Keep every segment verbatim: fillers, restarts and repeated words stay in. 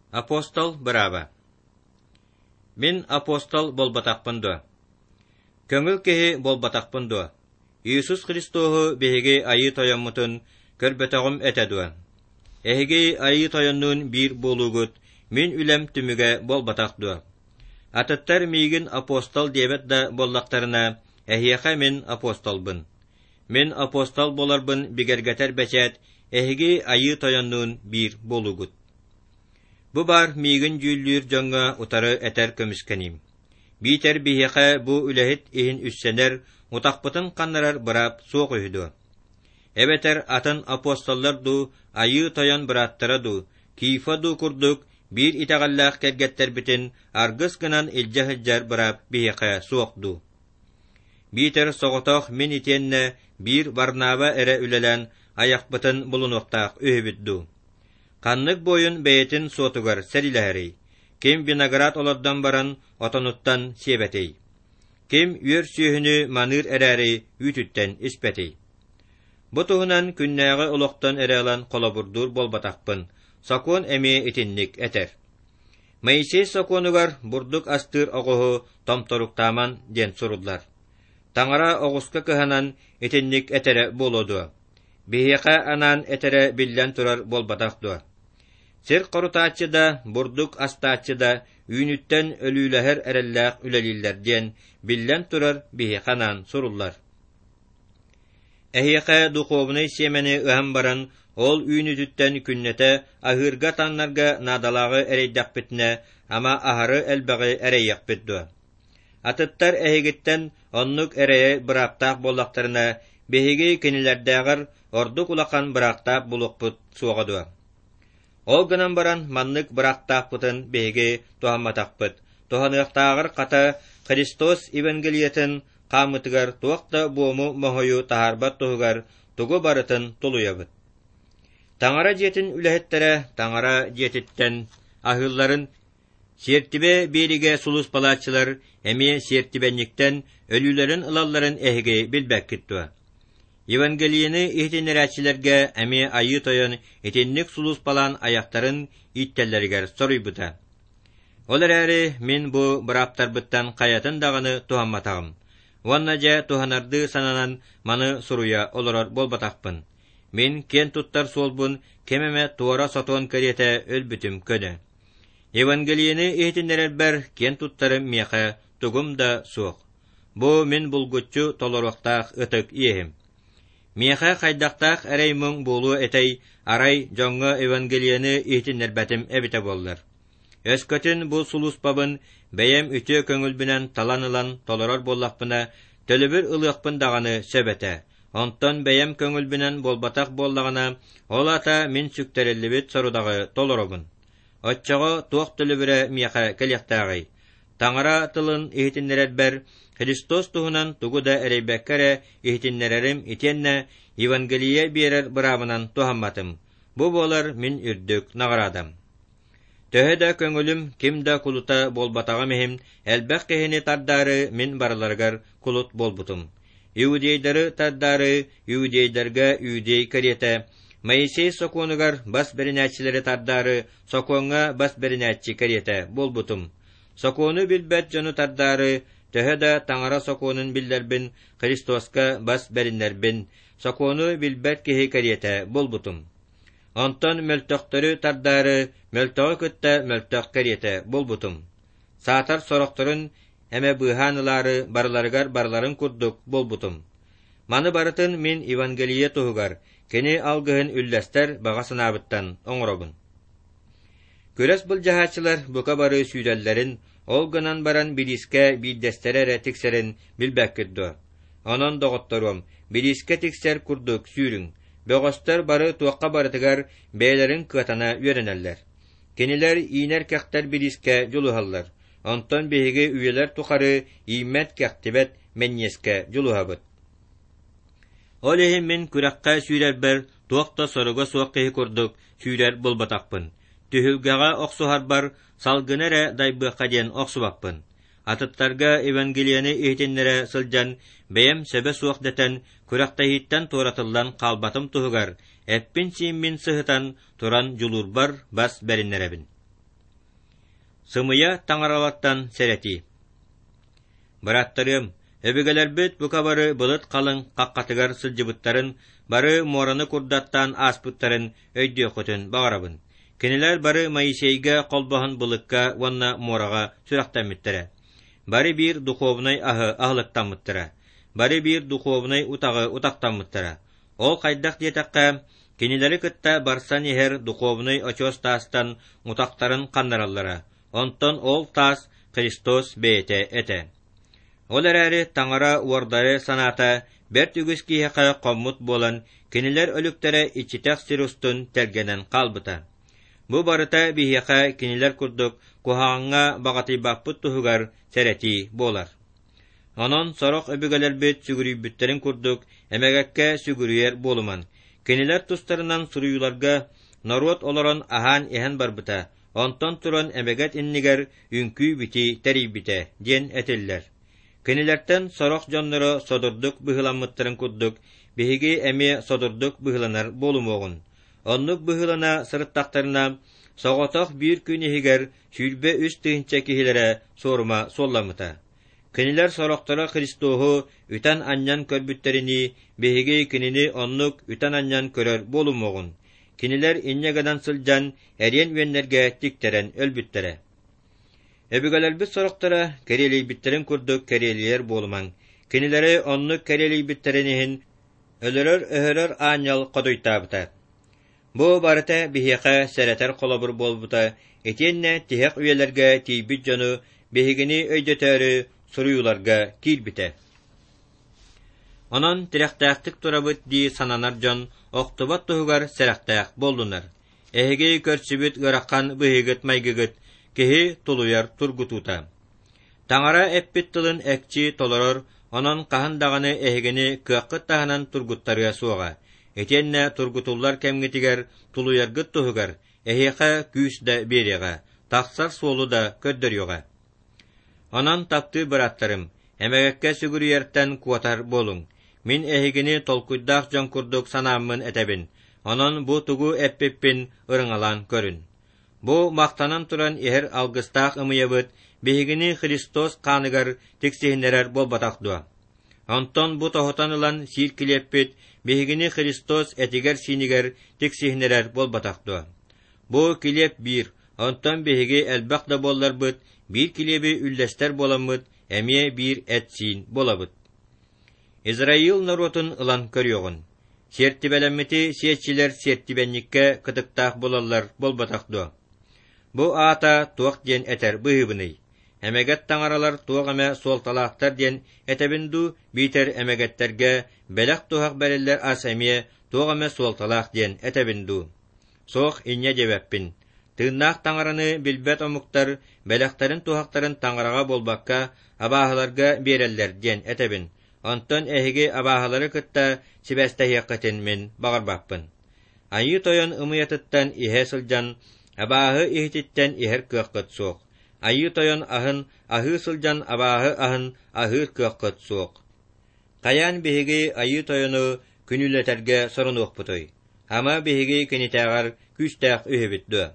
Апостол Браба. Мен апостол болбатақпындо. Көңіл кеһи болбатақпындо. Иисус Христоху беһиги айы тойоммутун көрбөтөгүм этедуа. Эһиги айы тойоннун бир болугут мен үлем түмүгэ болбатақдуа. Атыттар мигин апостол дебет да боллақтарына эһиэхэ мен апостолбын. Мен апостол боларбын бигергетер бечет эһиги айы тойоннун бир болугут. Бу бар мигин жүллүр жоңга утары этер көмүскеним. Битер биһиэхэ бу үлэхит иһин үссенер утақпытын қаннарар бырап суоқ үйді. Эбетер атын апостоллар ду, айы тойон быраттара ду, кийфа ду курдук, бир итағаллақ кергеттер бітін, аргыс гынан илжа-хыджар бырап биһиэхэ суоқ ду. Битер соғытоқ мен итенне бир Барнаба эре үлелен аяқпытын бұлынуқтақ өйбіт ду. Қаннык бойын бәйетін сотугар сәриләхәрей. Кем виноград олардан баран отонуттан себетей. Кем үйер сүйіні маныр әрәрі үйтіттен іспетей. Бұтығынан күннәғі ұлықтан әрәлан қолабұрдур болбатақпын. Сакон әме етінник әтер. Моисей саконугар бурдук астыр оғығы томторуқтаман ден сұрудлар. Таңара оғысқа кыханан етінник әтәрі болуду. Бейеқа анан әтәрі білден тұрар болбатақду. Сер qorutaatçı da, burduk astaatçı da, üynütten ölüleher erellak ülelillerden, billen turar bihi kanan sorullar. Ehiyaka duqovnay semeni ıham baran, ol üynütütten künnete, ahırga tanlarga nadalağı ereydaq bitne, ama aharı elbağı ereyyak bitdu. Atıttar ehigitten onnuk ereye bıraktaq bollaktarına, behigi kenilerdağır, orduk ulakan bıraktaq bulukput soğadu. Ол гынан баран маннык бырақтақпытын беге туһамматақпыт. Туһанықтағыр қата Христос Евангелиетін қамытыгар туақта буому мохойу тахарбат туһугар тугу барытын тулуябыт. Таңара жетін үләхеттері таңара жетіттен ахылларын сертибе бериге сулус палатчылар әме сертибенниктен өлүлерін ылалларын әхіге білбәк кіттуа. Евангелиені ихтенерәтчілерге әме айы тойын етеннік сулус палан аяқтарын иттеллергер сорыйбыта. Олар әрі мен бұ бұраптарбыттан қаятын дағыны туһамматағым. Онна жа туһанарды сананан маны сұруя оларар болбатақпын. Мен кен туттар солбын кемеме туара сотуан кәрете өлбүтім көді. Евангелиені ихтенерәлбәр кен туттары меқі тугым да суық. Бұ мен бұлгүтчу толоруқтақ ытык иехім. Меха қайдақтақ әрей мұң болу әтей арай жоңғы Евангелиені ихтін нәрбәтім әбіте болдар. Өскөтін бұл сулус бабын бәйем үті көңілбінен таланылан толорар боллақпына төлібір ылықпын дағаны сөбәті. Онтон бәйем көңілбінен болбатақ боллағына ол ата мен сүктерелібіт сорудағы толоробын. Отчығы туақ төлібірі меха кәлектағай. Таңара тылын ихтін нәрәлбәр Христос туһунан тугуда эрейбәккәре ихтиннәрәрем итенне Евангелие берер бырабынан туһамматым. Бу болар мин үрдүк нагырадам. Төһәдә көңүлүм кимдә кулута болбатага мехим, әлбәк кеһене тардары мин барларгар кулут болбутум. Иудейдары тардары иудейдәргә иудей карета. Моисей соконугар бас беренәчләре тардары соконга бас беренәчи карета болбутум. Сокону билбәт җаны тардары Төһәдә таңара соконун билдербин, Христоска бас бериннербин, сокону билбәт кеһи карета болбутум. Онтон мөлтөктөрү тардары, мөлтөгө көттә мөлтөк карета болбутум. Саатар сороктөрүн эме быһанылары барларгар барларын курдук болбутум. Маны барытын мен Евангелие туһугар, кени алгыһын үлләстер багасынабыттан оңробун. Көрәс бул жаһатчылар бука бары сүйдәлләрин Ол гынан баран билиске билдестерере тиксерин билбәк кидду. Онон доғотторуам, билиске тиксер курдук сүйрүң. Бөгостер бары туаққа барытыгар бәйлерин кытана үйренеллер. Кенилер иінер кәқтер билиске жолухаллар. Онтон бейге үйелер тухары иймет кәқтибет меннеске жолухабыт. Ол ехим мен күрәққа сүйрер бер туақта соруға суаққи курдук сүйрер болбатақпын. Түхілгаға оқсухар бар, салгынере дайбыққа ден оқсубақпын. Атыттарға Евангелияны ehtinlere сылжан, бәйім сөбе суақдетен, күрәқтайыттан торатылдан қалбатым тұғығар, әппін сиіммін сығытан, туран жүлур бар бас бәріннеребін. Сымыя таңаралаттан сәрети. Бараттарым, өбігелербіт бұқа бары бұлыт қалың қаққатығар сылжыбыттарын, бары мораны курдаттан аспыттарын өйді құтын бағарабын. Кенелер бары Моисейге қолбағын бұлыққа ванна мораға сүрақтан мүттірі. Бары бір духовнай ахы ахлықтан мүттірі. Бары бір духовнай утағы утақтан мүттірі. Ол қайдақ детаққа, кенелері кітті барсан ехер духовнай очос тастан утақтарын қандараллары. Онтон ол тас Христос бейте әті. Ол әрі таңара уардары саната бәр түгіс кейеқа қоммут болан кенелер өліктері ичитақ сирустын тәлгенен қалбыта. Бу барыта бихеқа кенелер күрдік кухаңға бағаты бақпыт тұхығар сәрети болар. Онон сорок өбігелер бет сүгірі бүттерін күрдік әмәгәкке сүгіріер болуман. Кенелер тұстарынан сұруюларға народ оларан ахан ehен барбыта. Онтон туран әмәгәт иннигер үнкүй бити тәрей бите ден әтеллер. Кенелерден сорок жоннары содырдық бұхыламыттарын күрдік, бихиги әме содырдық бұхыланар болумоғын. Оннук бұхылана сырыттақтарына соғотақ бір күні егер сүрбе үст тыгынча кихилere сорма солламыта. Кенелер сороқтары Христоху үтан аннян көрбүттерини, бихиги кенини оннук үтан аннян көрөр болумоғын. Кенелер иннегадан сылжан әрен веннерге тиктерен өлбүттере. Эбигелербит сороқтары керелей биттерин күрдік керелиер болуман. Кенелері оннук керелей биттеринихин өлөрөр өһөрөр аньял қодуйтабыта. Бу барыта бихеқа сәретер қолабыр болбута, етенне тихек үйелерге тейбит жону бихигini өйдетері сұруюларға кирбите. Онон тиректақтық турабыт ди сананар жон оқтубат тұхығар сәректақ болдунар. Эхеге көрсібіт ғыраққан бихигит майгигит кехи тулуяр тургутута. Таңара әппит тылын әкчи толорор, онон қахындағаны эхегени кыққыт тағынан тургуттарыға суға. Етенне тургутуллар кәмгетигер тулуяргыт тұхығар, эхеқа күйіс да береға, тақсар солу да көддір йоға. Онан тапты біраттарым, әмәгәккә сүгіріерттен куатар болың. Мин эхегени толкуйдақ жон күрдік санамын әтәбін, онан бұ тугу әппеппін ырыңалан көрін. Бұ мақтанан туран ehер алгыстақ ымыябыт, бехегини Христос қаныгар тексихінерер болбатақдуа. Онтон бұ тоғытан ылан сир килеппет, бехегини Христос әтигер синигер тексихінерер болбатақдуа. Бұ килеп бір, онтон бехеге әлбақ да боллар бұд, бір килебі үлләстер боламыд, әме бір әтсин болабыд. Израил наротын ылан көріоғын. Сертибәләмметі сетчилер сертибәнникке кытықтақ болалар болбатақдуа. Бу ата туақ ден әтер бұхыбыны. Әмәгәт таңаралар туақ әмә солталақтар ден әтәбінду битер әмәгәттерге бәләқ туақ бәрелер ас әме туақ әмә солталақ ден әтәбінду. Соқ инне дебәппін. Тыыннақ таңараны білбәт омуқтар бәләқтарын туақтарын таңараға болбаққа абағаларға берелер ден әтәбін. Онтон әхеге абағалары кытта сибәстәхеққатын мен бағарбақпын. Айы тойын ымыятыттан ихе сылжан, абағы ихтиттен ихер көққыт соқ. Айы тойын ахын ахы сылжан абағы ахын ахыр көққыт соқ. Қаян бехеге айы тойыны күнілетерге сұрын оқпытой. Ама бехеге кенетағар күстәқ үйебітді.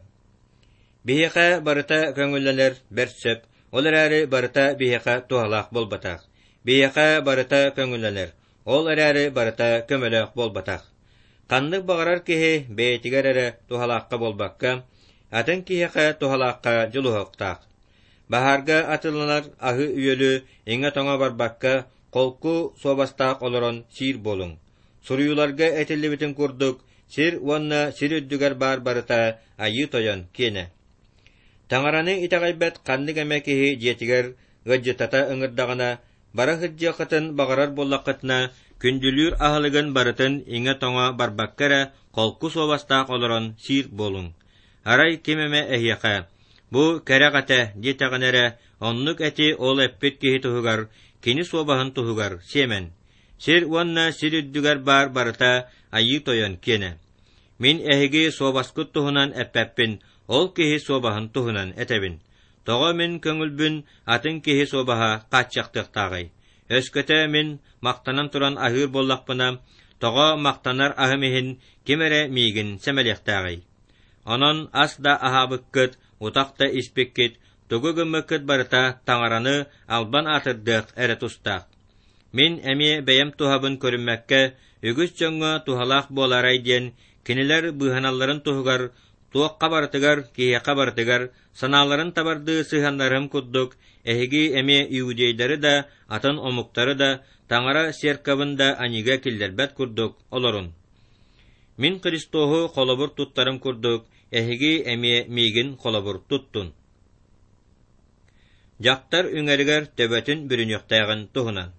Бехеқа барыта көңілләлер бәрсіп, олар әрі барыта бехеқа туғалақ болбатақ. Бехеқа барыта көңілләлер, ол әрі барыта көміләқ болбатақ. Қандық бағарар кеhe бәйтігер әрі туғалаққа болбаққа, атын кехеқа туғалаққа жылуғықтақ. Бахарға атылынар ахы үйелі еңе тоңа барбаққа қолку собастақ олырын сир болың. Сұруюларға әтілі бітін көрдік, сир онна сир өддігер бар барыта айы тойын кені. Таңараны итағайбәт қандық әмәкеhe жетігер ғыджытата ыңырдағына, бара хыджы қытын бағарар боллақытына күнділер ахылығын барытын еңе тоңа барбақкара қолку собастақ олырын сир болың. Арай кемеме әхияқа. Бу кәрәғата детағанәрі оннық әті ол әппет кехи тұхығар, кені собағын тұхығар, семен. Сир онна сир үддігер бар барыта айы тойын кені. Мен әхеге собаскыт тұхынан әппәппін, ол кехи собағын тұхынан әтәбін. Тоға мен көңілбін атын кехи собаға қатшақтық тағай. Өскөті мен мақтанан тұран ахыр боллақпына, тоға мақтанар ахымехін кемере мейгін сәмәлек тағай. Онон ас да ахабықкыт, утақта испеккет, тугу гыммыкыт барыта таңараны албан атырдык эре тустак. Мин эми бәйем тухабын көрүммәккә, үгүс жоңга тухалак боларай диен, кинилер быһаналларын туһугар, туокка барытыгар, киһиэкка барытыгар, санааларын табарды сыһаннарым куддук, эһиги эми иудейдары да, атын омуктары да, таңара серкабын да анига киллербәт курдук олорун. Мин Христоху холобур туттарым курдук, эһиги эми мигин холобур туттун. Жактар үңәригер төбөтүн бүрүнүктәгән туһунан.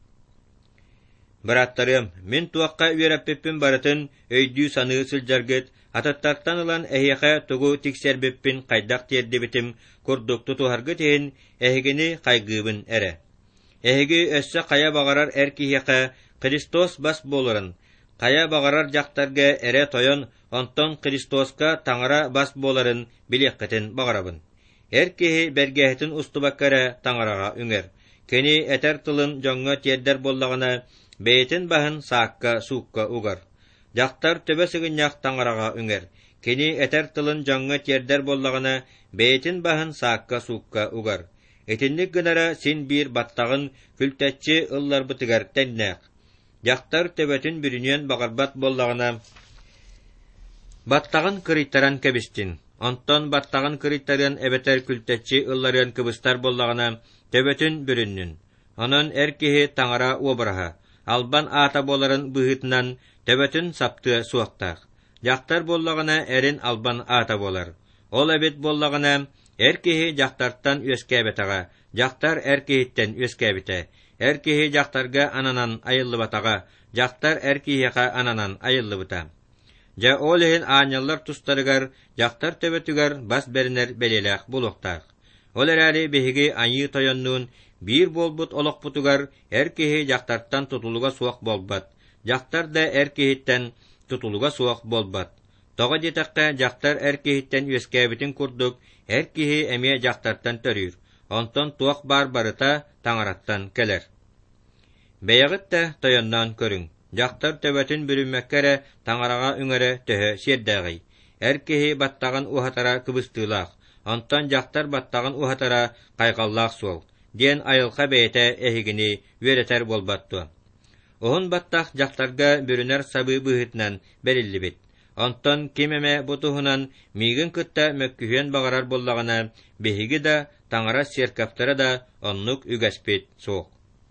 Бараттарым, мин туакка үерәппеппин барытын өйдүү саны сылжаргыт, ататтартан ылан эһиэхэ тугу тиксербеппин кайдак тиердибитим курдук тутуһаргыт иһин эһигини кайгыыбын эре. Эһиги өссө кая багарар эр киһиэхэ Христос бас болырын, кая багарар жактарга эре тойон онтон Христоска таңара бас боларын билekketin багарабын. Эр киһи бергеһитин устубаккара таңарага үңер. Кени этер тылын жоңга тиердер боллагына бейтин баһын саакка суукка угар. Жактар төбө сыгыньяк таңарага үңер. Кени этер тылын жоңга тиердер боллагына бейтин баһын саакка суукка угар. Этинник гынара син бир баттагын күлтәтчи ыллар бытыгар тәннәк. Жактар төбөтүн бүрүнүен багарбат боллагына баттагын кырыйтаран кебистин. Онтон баттагын кырыйтаран эбетер күлтәтчи ылларын кыбыстар боллагына төбөтүн бүрүннүн. Онон эр киһи таңара уобараха. Албан ата боларын быһытынан төбөтүн сапты суактак. Жактар боллагына эрин албан ата болар. Ол эбет боллагына эр киһи жактартан үескәбетага, жактар эр киһиттен үескәбите. Эр киһи жактарга ананан айыллыбатага, жактар эр киһига ананан айыллыбыта. Жа олehen ааняллар тустарыгар, жактар төбөтүгар бас беринер белелек булуктак. Олар әли беһиги айы тойоннуун бир болбут олокпутугар эр киһи жактартан тутулуга суак болбат. Жактар да эр киһиттен тутулуга суак болбат. Тога детакка жактар эр киһиттен үескәбитин курдук, эр киһи эмие жактартан төрүр. Онтон туак бар барыта таңараттан келер. Бәягыт та тойоннан көрүң. Жактар төбөтүн бүрүммәккәре таңарага үңәре төһө сердәгый. Эр киһи баттаган ухатара кыбыстылак. Онтон жактар баттаган ухатара кайгаллак суол. Ден айылка бейте эһигини үеретер болбатту. Оһун баттак жактарга бүрүнер сабы быһытнан бериллибит. Онтон кимеме бутуһунан мигин кытта мөккүһен багарар боллагына беһиги да таңара серкаптары да оннук үгәспит суок.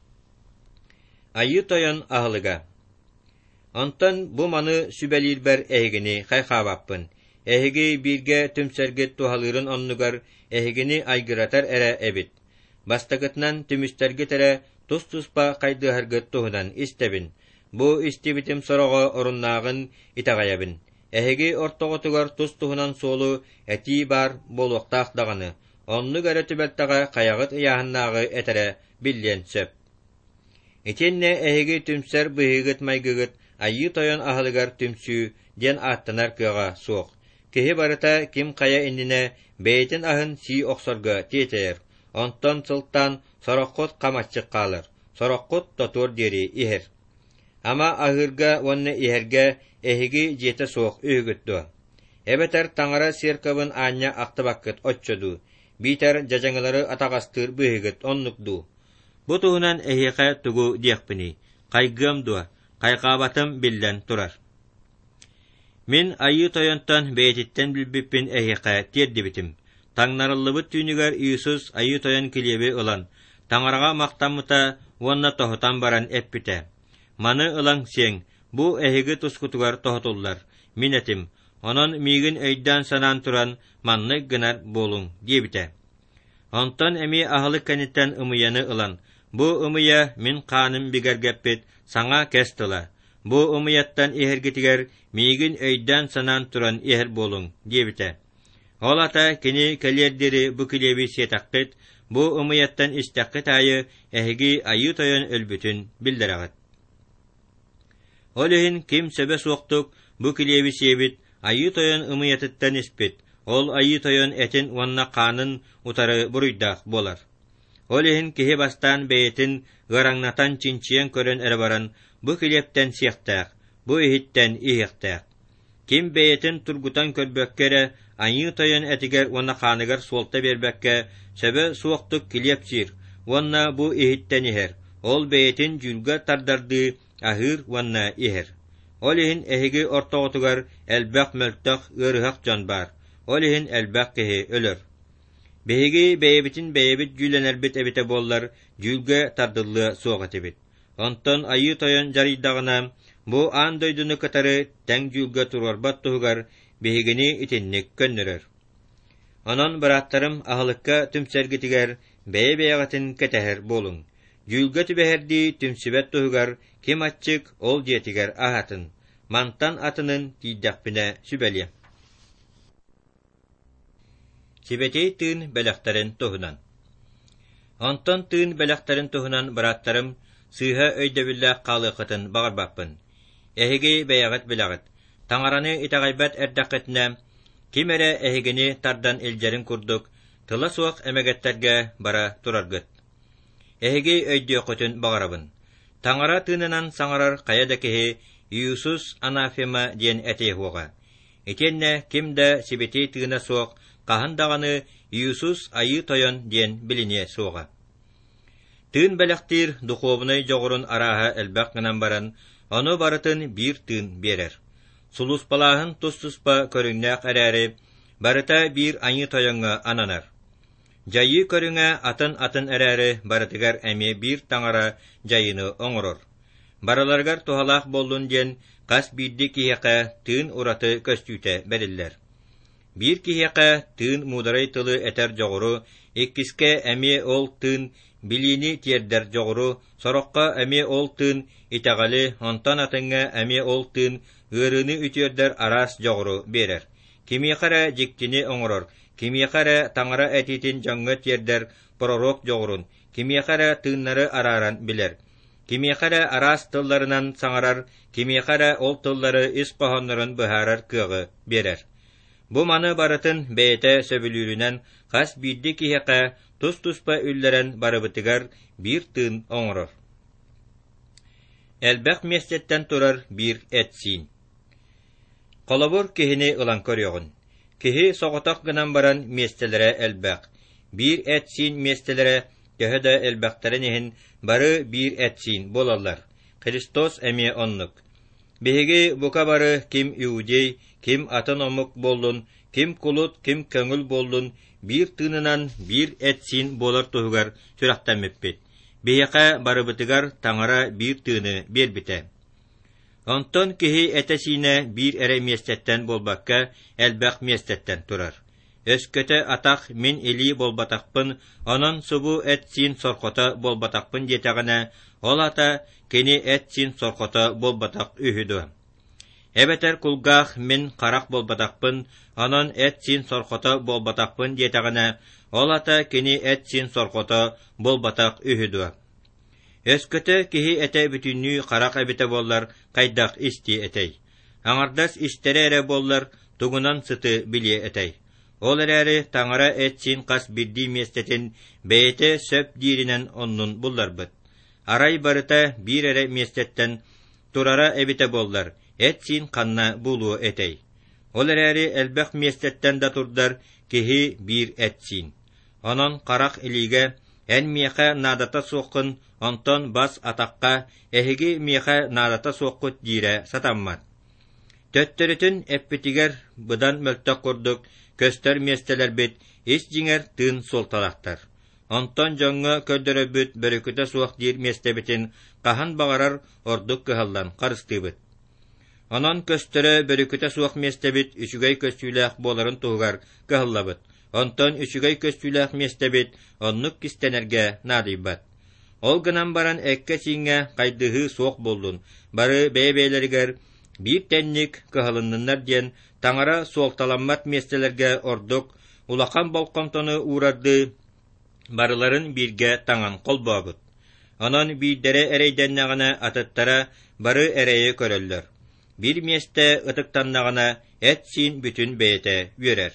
Айы тойон аһылыга. Онтон бу маны сүбәлирбер эһигини хайхабаппын. Эһиги бирге түмсәргет тухалырын оннугар эһигини айгыратар эре эбит. Бастагытнан түмүстәрге тере тус-туспа кайдыһаргыт туһунан истебин. Бу истебитим сорого оруннаагын итагаябын. Эһиги ортоготугар тус туһунан соолу эти бар болуктаах даганы. Оннугары түбәттага каягыт ыяһыннаагы этере биллен сөп. Итинне эһиги түмсәр быһыгыт майгыгыт айы тойон аһылыгар түмсүү ден аттанар кыга суок. Киһи барыта ким кая иннине бейтин аһын сии оксорга тиетер. Онтон сылтан сороккот камаччык калыр. Сороккот тотор дери ихер. Ама ахырга онны ихерге эһиги жете суок үгүттү. Эбетер таңара серкабын аня актыбаккыт отчоду. Битер жажаңылары атагастыр быһыгыт оннукду. Бу туһунан эһиге тугу диякпини. Кайгымду, кайгабатым биллен турар. Мен айы тойонтан бейтиттен билбиппин эһиге тиердибитим. Таңнарыллыбыт түүнүгөр Иисус айы тойон килеби ылан. Таңарага мактаммыта уонна тохотан баран эппите. Маны ылаң сең, бу эһиги тускутугар тохотуллар. Минетим, онон мигин өйдөн санан туран манны гынар болуң диебите. Онтон эми ахылык кенеттен ымыяны ылан. Бу ымыя мин каным бигергеппит саңа кестыла. Бу ымыяттан ихергитигер мигин өйдөн санан туран ихер болуң диебите. Олата кини келердери бу килеби сетаккыт, бу ымыяттан истаккыт айы эһиги айы тойон өлбүтүн билдерагыт. Олехин ким сөбө суоктук бу килеби себит айы тойон ымыятыттан испит. Ол айы тойон этин уанна канын утары буруйдак болар. Олехин киһи бастан бейтин гыраңнатан чинчиен көрөн эре баран бу килептен сиектак, бу ихиттен ихектак. Ким бейтин тургутан көрбөккере Anyı toyan etiger ona kanıgar solta berbekke sebe soğuktuk kilepçir. Onna bu ihitten iher. Ol beyetin cülga tardardı ahır vanna iher. Olihin ehigi ortoğutugar elbaq möltaq ırhaq canbar. Olihin elbaq kehi ölür. Behigi beyebitin beyebit cülener bit ebite bollar cülga tardıllı soğat ebit. Onton ayı toyan jaridağına bu an doydunu katarı ten cülga turar battuğugar behigini itinlik könnürür. Onon bırattarım ahılıkka tümsergitiger beye beyagatın keteher bolun. Cülga tübeherdi tümsibet tuğugar kim açık ol diyetiger ahatın. Mantan atının tiddakpine sübelye. Sibeti tığın belaktarın tohunan. Onton tığın belaktarın tohunan bırattarım sığha öydebillah qalıqıtın bağırbaqpın. Ehigi beyagat bilagat. Taŋaranı itagaybat erdaqetine kimere ehigini tardan iljerin kurduk, tıla soğuk emegetterge bara turargıt. Ehigi öydiyoqutun bağırabın. Taŋara tığınınan saŋarar qayadakihi Yusus anafema diyen etey hoğa. Etenne kimde sibeti tığına soğuk, qahandağını Yusus ayı toyon diyen bilinye soğa. Tığın belaktir duqobunay joğurun araha elbaq gınan baran, onu baratın bir tığın berer. Sulus balahın tustuspa körünnäq eräri, barıta bir ayı toyonga ananar. Jayı körüňe atın atın eräri, baratıgar emi bir taŋara jayını oňoror. Baralargar tohalaq bollun diyen qas biddi kiheqe tığın uratı köstüte beriller. Bir kiheqe tığın mudaray tılı eter joğuru, ikkiske emi ol tığın bilini tierder joğuru, soroqqa emi ol tığın itagali, ontan atıŋa emi ol tığın ığırını ütüyorder aras joğuru berer. Kimiyakara jiktini oňoror, kimiyakara taŋara etitin jaŋga tierder prorok joğurun, kimiyakara tığınları araran biler. Kimiyakara aras tıllarынан saŋarar, kimiyakara ol tılları isqohonların bıharar kığı berer. Bu manı baratın beyete söbülürünen qas biddi kiheqe tus-tuspa ülleren barıbıtıgar bir tığın oňoror. Elbaq mesletten turar bir etsin. Kolobur kihini ılan körüyoğun. Kihi soğutak gınan baran mestelere elbaq. Bir etsin mestelere köhü de elbaqtaren ehin barı bir etsin bolallar. Kristos emi onnuk. Behigi buka barı kim iudey, kim atın omuk bollun, kim kulut, kim köngül bollun, bir tığınınan bir etsin bolar tuhugar türaktan meppet. Behiqa barıbıtıgar taŋara bir tığını berbite. Onton kihi etesine bir ere mesletten bolbakka elbaq mesletten turar. Ösköte atak min eli bolbatakpın, onon subu etsin sorkota bolbatakpın jetagana, ol ata keni etsin sorkota bolbatak ühüdü. Ebeter kulgah min qarak bolbatakpın, onon etsin sorkota bolbatakpın jetagana, ol ata keni etsin sorkota bolbatak ühüdü. Ösköte kihi ete bütünlüğü qarak ebite bollar, qaydak isti etey. Aŋardas istere ere bollar, tugunan sıtı bilye etey. Ol ereri taŋara etsin qas biddi mestetin beyete söp dirinen onnun bullar bıt. Aray barıta bir ere mestetten turara ebite bollar, etsin kanna bulu etey. Ol ereri elbaq mestetten da turdar, kihi bir etsin. Onon qarak ilige en miyeqa nadata soqın, onton bas atakka ehigi miyeqa nadata soqut dire satammat. Töttörütün eppitiger bıdan möltök kurduk, köster mesteler bit, is jinger tığın soltalaktar. Onton joŋŋa köddörö büt börüküte soq dir mestebitin qahan bağarar orduk kıhallan qarıstыбıt. Onon köstörö börüküte soq mestebit üçügey köstüylek boların tuğgar kıhallabıt. Onton üçügey köstüylek mestebit onnuk kistenerge nadibat. Ol gınan baran ekke çiŋe qaydığı soq boldun. Barı beybeylerger bir tennik kıhalınınlar diyen taŋara soltalanmat mestelerge orduk, ulaqan bolqomtonu uğrardı, barıların birge taŋan kol boğut. Onon bir dere ereydennağına atıttara barı ereye köröller. Bir meste ıtıktannağına etsin bütün beyete yörer.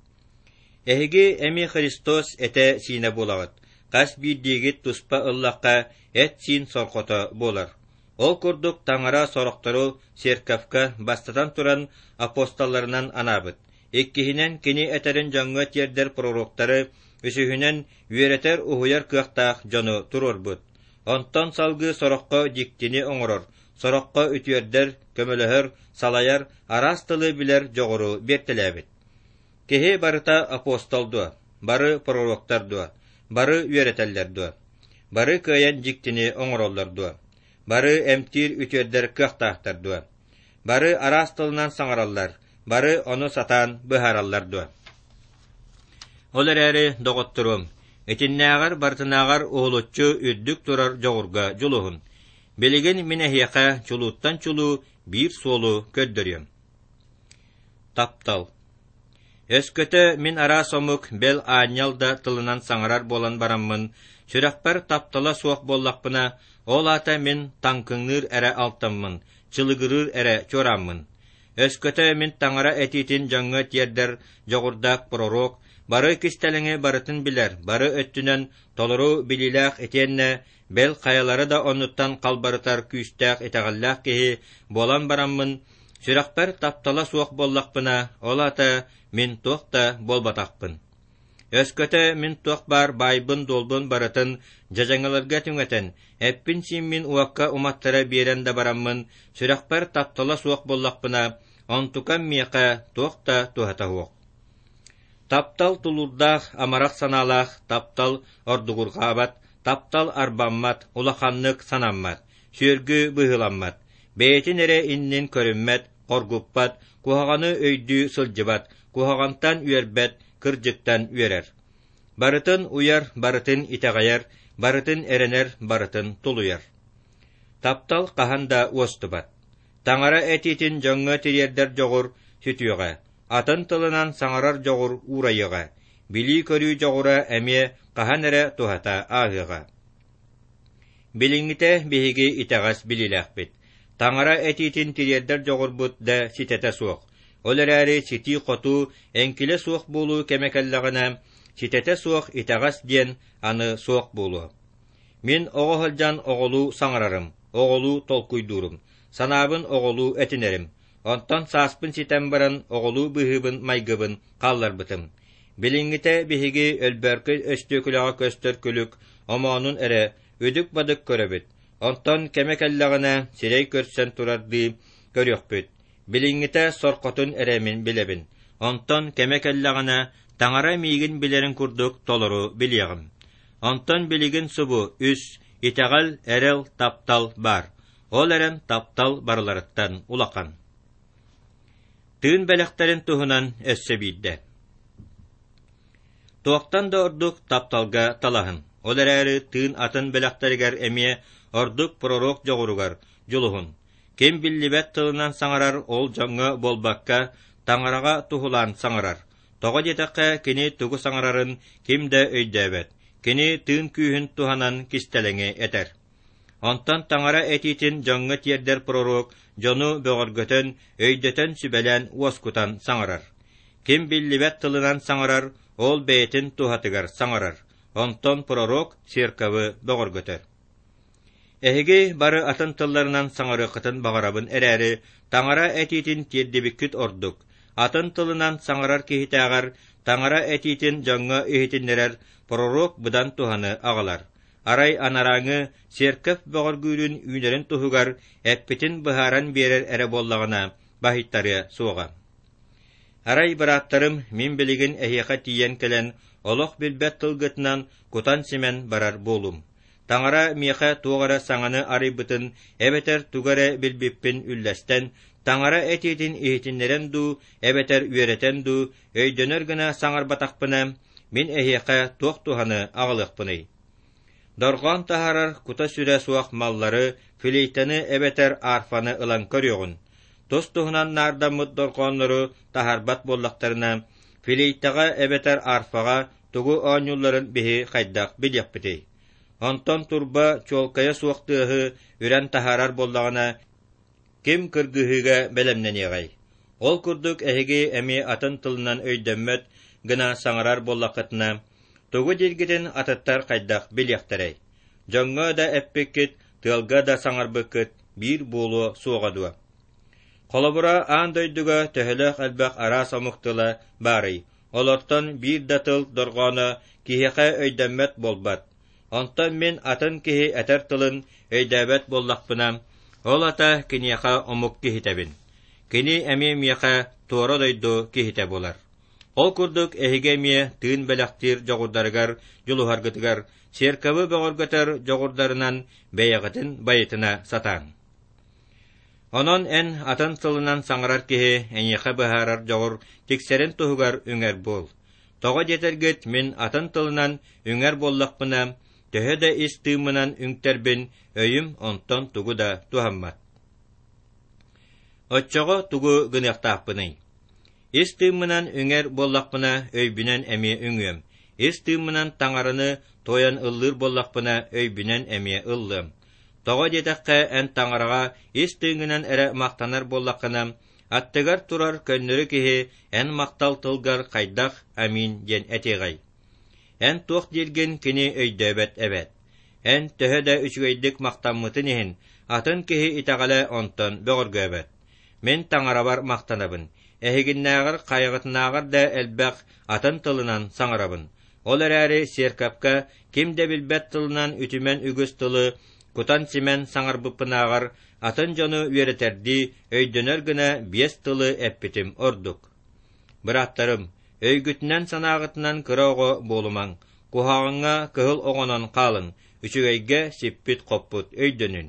Ehigi emi Kristos ete sine bulağıt. Qas bir digit tuspa ıllaqqa etsin sorqota bolar. Ol kurduk taŋara soroktoru serkafka bastatan turan apostollarынан anabıt. Ikkihinen kini eterin жаңга тиердер пророктары үсүһүнен үеретер уһуяр кыахтаах жону туруорбут. Онтон салгы сорокко диктини оҥорор, сорокко үтүердер, көмөлөһөр, салаяр, арастылы билер жоғуру бертелебит. Кеһи барыта апостол дуа, бары пророктар дуа, бары үеретеллер дуа, бары кыайан диктини оҥороллор дуа, бары эмтир үтүердер кыахтаахтар дуа, бары арастылынан саңараллар, бары ону сатан быһараллар дуа. Олар әрі доғыттырым, этиннәғар бартынағар оғылытчы үрдік тұрар жоғырға жолуғын. Белеген мен әхияқа чулуттан чулу бір солу көддірем. Таптал. Өскөті мен ара сомук бел аñалда тылынан саңарар болан бараммын, сүрәқпар таптала суақ боллақпына, ол ата мен танкыңныр әрі алтаммын, чылығырыр әрі чораммын. Өскөті мен таңара әтетін жаңы тиердер жоғырдақ пророк, бары кистелеңе барытын билер, бары өттінен толыру билилақ етенне, бел қаялары да онуттан қалбарытар күйістәқ етағаллақ кеһи болан бараммын, сүрәқпар таптала суақ боллақпына, ол ата мен тоқта болбатақпын. Өскөті мен тоқ бар байбын долбын барытын жажаңаларға түңетен, әппін син мен уаққа уматтара берен да бараммын, сүрәқпар таптала суақ боллақпына, онтукан мияқа тоқта туғата хуақ. Таптал тулурдах амарак саналах, таптал ордугургабат, таптал арбаммат, улаханнык санаммат, сөргү быһыламмат, бэйетин эре иннин көрүммет, коргуппат, кухаганы өйдү сылжыбат, кухагантан үербет, кыржыктан үерер. Барытын уяр, барытын итагаяр, барытын эренер, барытын тулуяр. Таптал каханда уостубат. Таңара этитин жоңга тириердер жоғур сүтүөҕэ. Атын тылынан саңарар жоғур урайыға, били көрүү жоғура әме қахан әрі тухата ағыға. Билиңите бейге итағас билиләқ бит. Таңара әтитін тириердер жоғур бұд да ситете суық. Олар әрі сити қоту әнкілі суық болу кәмекәллағына, ситете суық итағас ден аны суық болу. Мен оғылжан оғылу саңарарым, оғылу толкуйдурым, санабын оғылу әтінерім. Онтан саспын ситен баран оғылу бұхыбын майгыбын қаллар бытым. Билиңите бихиги өлбәркі өстөкіліға көстөр күлік, омонун әрі өдік бадық көрөбіт. Онтан кәмекәллағына сирей көрсен турарды көріқпіт. Билиңите сорқотун әрәмін білебін. Онтан кәмекәллағына таңара мейгін білерін күрдік толыру білеғім. Онтан білігін сұбу үс, итағал әрел таптал бар. Ол әрен таптал барларыттан улақан. Тыын бәләқтәрін туһунан өссө биидде. Туақтан да ордук тапталга талаһын. Олар әрі тыын атын бәләқтәрігер әме ордук пророк жоғыругар жолуһун. Кем биллибет тылынан саңарар ол жаңы болбакка таңараға туһулан саңарар. Тоға детаққа кені тугу саңарарын кем де өйдәбет. Кені тыын күйін туһанан кистелеңе этер. Онтан таңара этитин жаңы тиердер пророк жону бöҕөргөтөн, өйдөтөн сүбэлэн уоскутан саңарар. Ким биллибет тылынан саңарар, ол бэйетин тухатыгар саңарар. Онтон пророк сиркавы бöҕөргөтөр. Эһиги бары атын тылларынан саңары кытын бағарабын эрээри, таңара этитин тиердибиккит ордук. Атын тылынан саңарар кихитаагар, таңара этитин жаңы ихитиннерер, пророк бұдан туханы агалар. Арай анараңы серкеп бöҕөргүүрүн үйнерин туһугар эппитин быһааран биэрер эре боллаҕына баһиттары суоҕа. Арай быраттарым мин билигин эһиэхэ тиийэн келен олох билбэт тылгытынан кутан симен барар буолум. Таңара миэхэ туоҕара саҥаны арыйбытын эбэтэр тугара билбиппин үллэстэн, таңара этиитин иһитиннерен дуу, эбэтэр үөретен дуу, өйдөнөр гына саҥарбатахпына, мин эһиэхэ туох туһаны аҕалыахпыный. Доргон тахарар кута сүрэ суақ маллары филейтаны эбетер арфаны ылан көрüөгүн. Тос туһунан нардаммыт доргоннору тахарбат боллактарына филейтага эбетер арфага тугу ооньулларын биһи хайдах билиэппитий. Онтон турба чолкая суақтыыһы үрэн тахарар боллагына ким кыргыһыга белемнениэгай. Ол курдук эһиги эми атын тылынан өйдөммөт гына саңарар боллакытына тугу дилгитин атыттар хайдах билиэхтерэй. Жоңга да эппиккит, тылга да саңарбыккыт бир буолу суоҕадуа. Kolobura andaydıga töhөлөх elbək ara samıqtıla bari. Olorton bir datıl dorgona kihiqe öydəmmət bolbat. Ondan men atın kihi əter tılın öydəbət bollaqpınam. Ol ata kiniyaqa omuk kihitebin. Kini ememiyaqa tuora doydu kihite bolar. Ol kurduk ehigemiye tığın belaktir joğurdarıgar, juluhargıtıgar, serkabı boğurgatır joğurdarınan beyagıtın bayıtına satan. Onon en atan tılınan sаңарар kihi enyeqa baharar joğur tikserin tuhugar ünger bol. Toğa jetergit min atan tılınan ünger bollaqpınam, töhö de is tığımınan üngterbin öyüm onton tugu da tuhammat. Otçoğu tugu gınıqtaqpınay. Is tığımınan ünger bollaqpına öybünen emi üngüm. Is tığımınan taڭarını toyan ıllır bollaqpına öybünen emi ıllım. Toğa jeteqqe en taڭarağa is tığınan ere maqtanar bollaqınam, attıgar turar könlürü kihi en maqtal tılgar qaydaq amin jen etiğay. En tuq dirgin kini öydöbet evet. En töhö de üçgöydük maqtanmıtın ihin, atın kihi itagale onton böğürgöbet. Men taŋarabar maqtanabın. Ehiginnäğir qaýygytnäğir da elbäq atan tılınan saňarabın. Ol eräri serkapka kimde bilbet tılınan ütümen ügüs tılı, kutan simen saňarbypynäğir atan jonu wereterdi, öýdöner gına bies tılı eppitim orduk. Birattarım, öýgütnän sanağıtынан kıroğu bolumaň, kuhağıňa kıhıl oğonan qalın, üçügeyge sippit qopput öýdönün.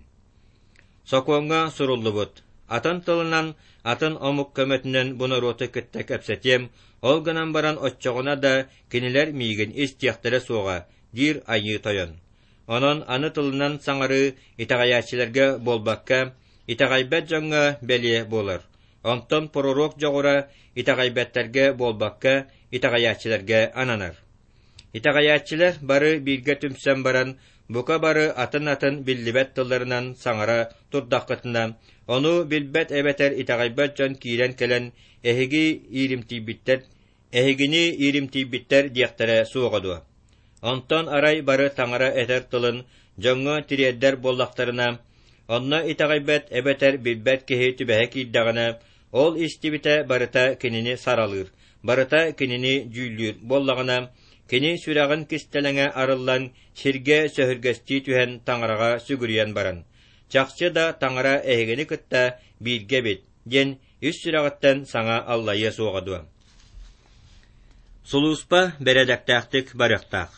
Sokoňa surullubut. Atan tılınan atan omuk kömetinen bunu rota kittek epsetiyem, olganan baran otçoğuna da kiniler migin istiyahtara soğa, dir ayı toyon. Onon anı tılınan saňary itagayaçilerge bolbakka, itagaybet joňa beliye bolar. Onton pororok joğura itagaybetlerge bolbakka, itagayaçilerge ananar. Itagayaçiler bары birge tümsen baran, buka bары atın-atın billibet tıllarından saňara turdaqıtına, onu bilbet ebeter itagaybet jon kiren kelen ehigi irimtibitter, ehigini irimtibitter diýektere soğadu. Onton aray bары taňara eter tılın joňa tiredder bollaqtarına, onna itagaybet ebeter bilbet kihi tübehe kiddagana, ol istibite barıta kinini saralır, barıta kinini jüylür bollagana, kini süragın kistelenge arıllan sirge söhürgesti tühen taňaraga sügürýän baran. Çaqçı da taňara ehigini kıtta bilge bit, jen üç süragıttan saňa Allahy'a soğadu. Suluspa beredektähtik barıqtaq.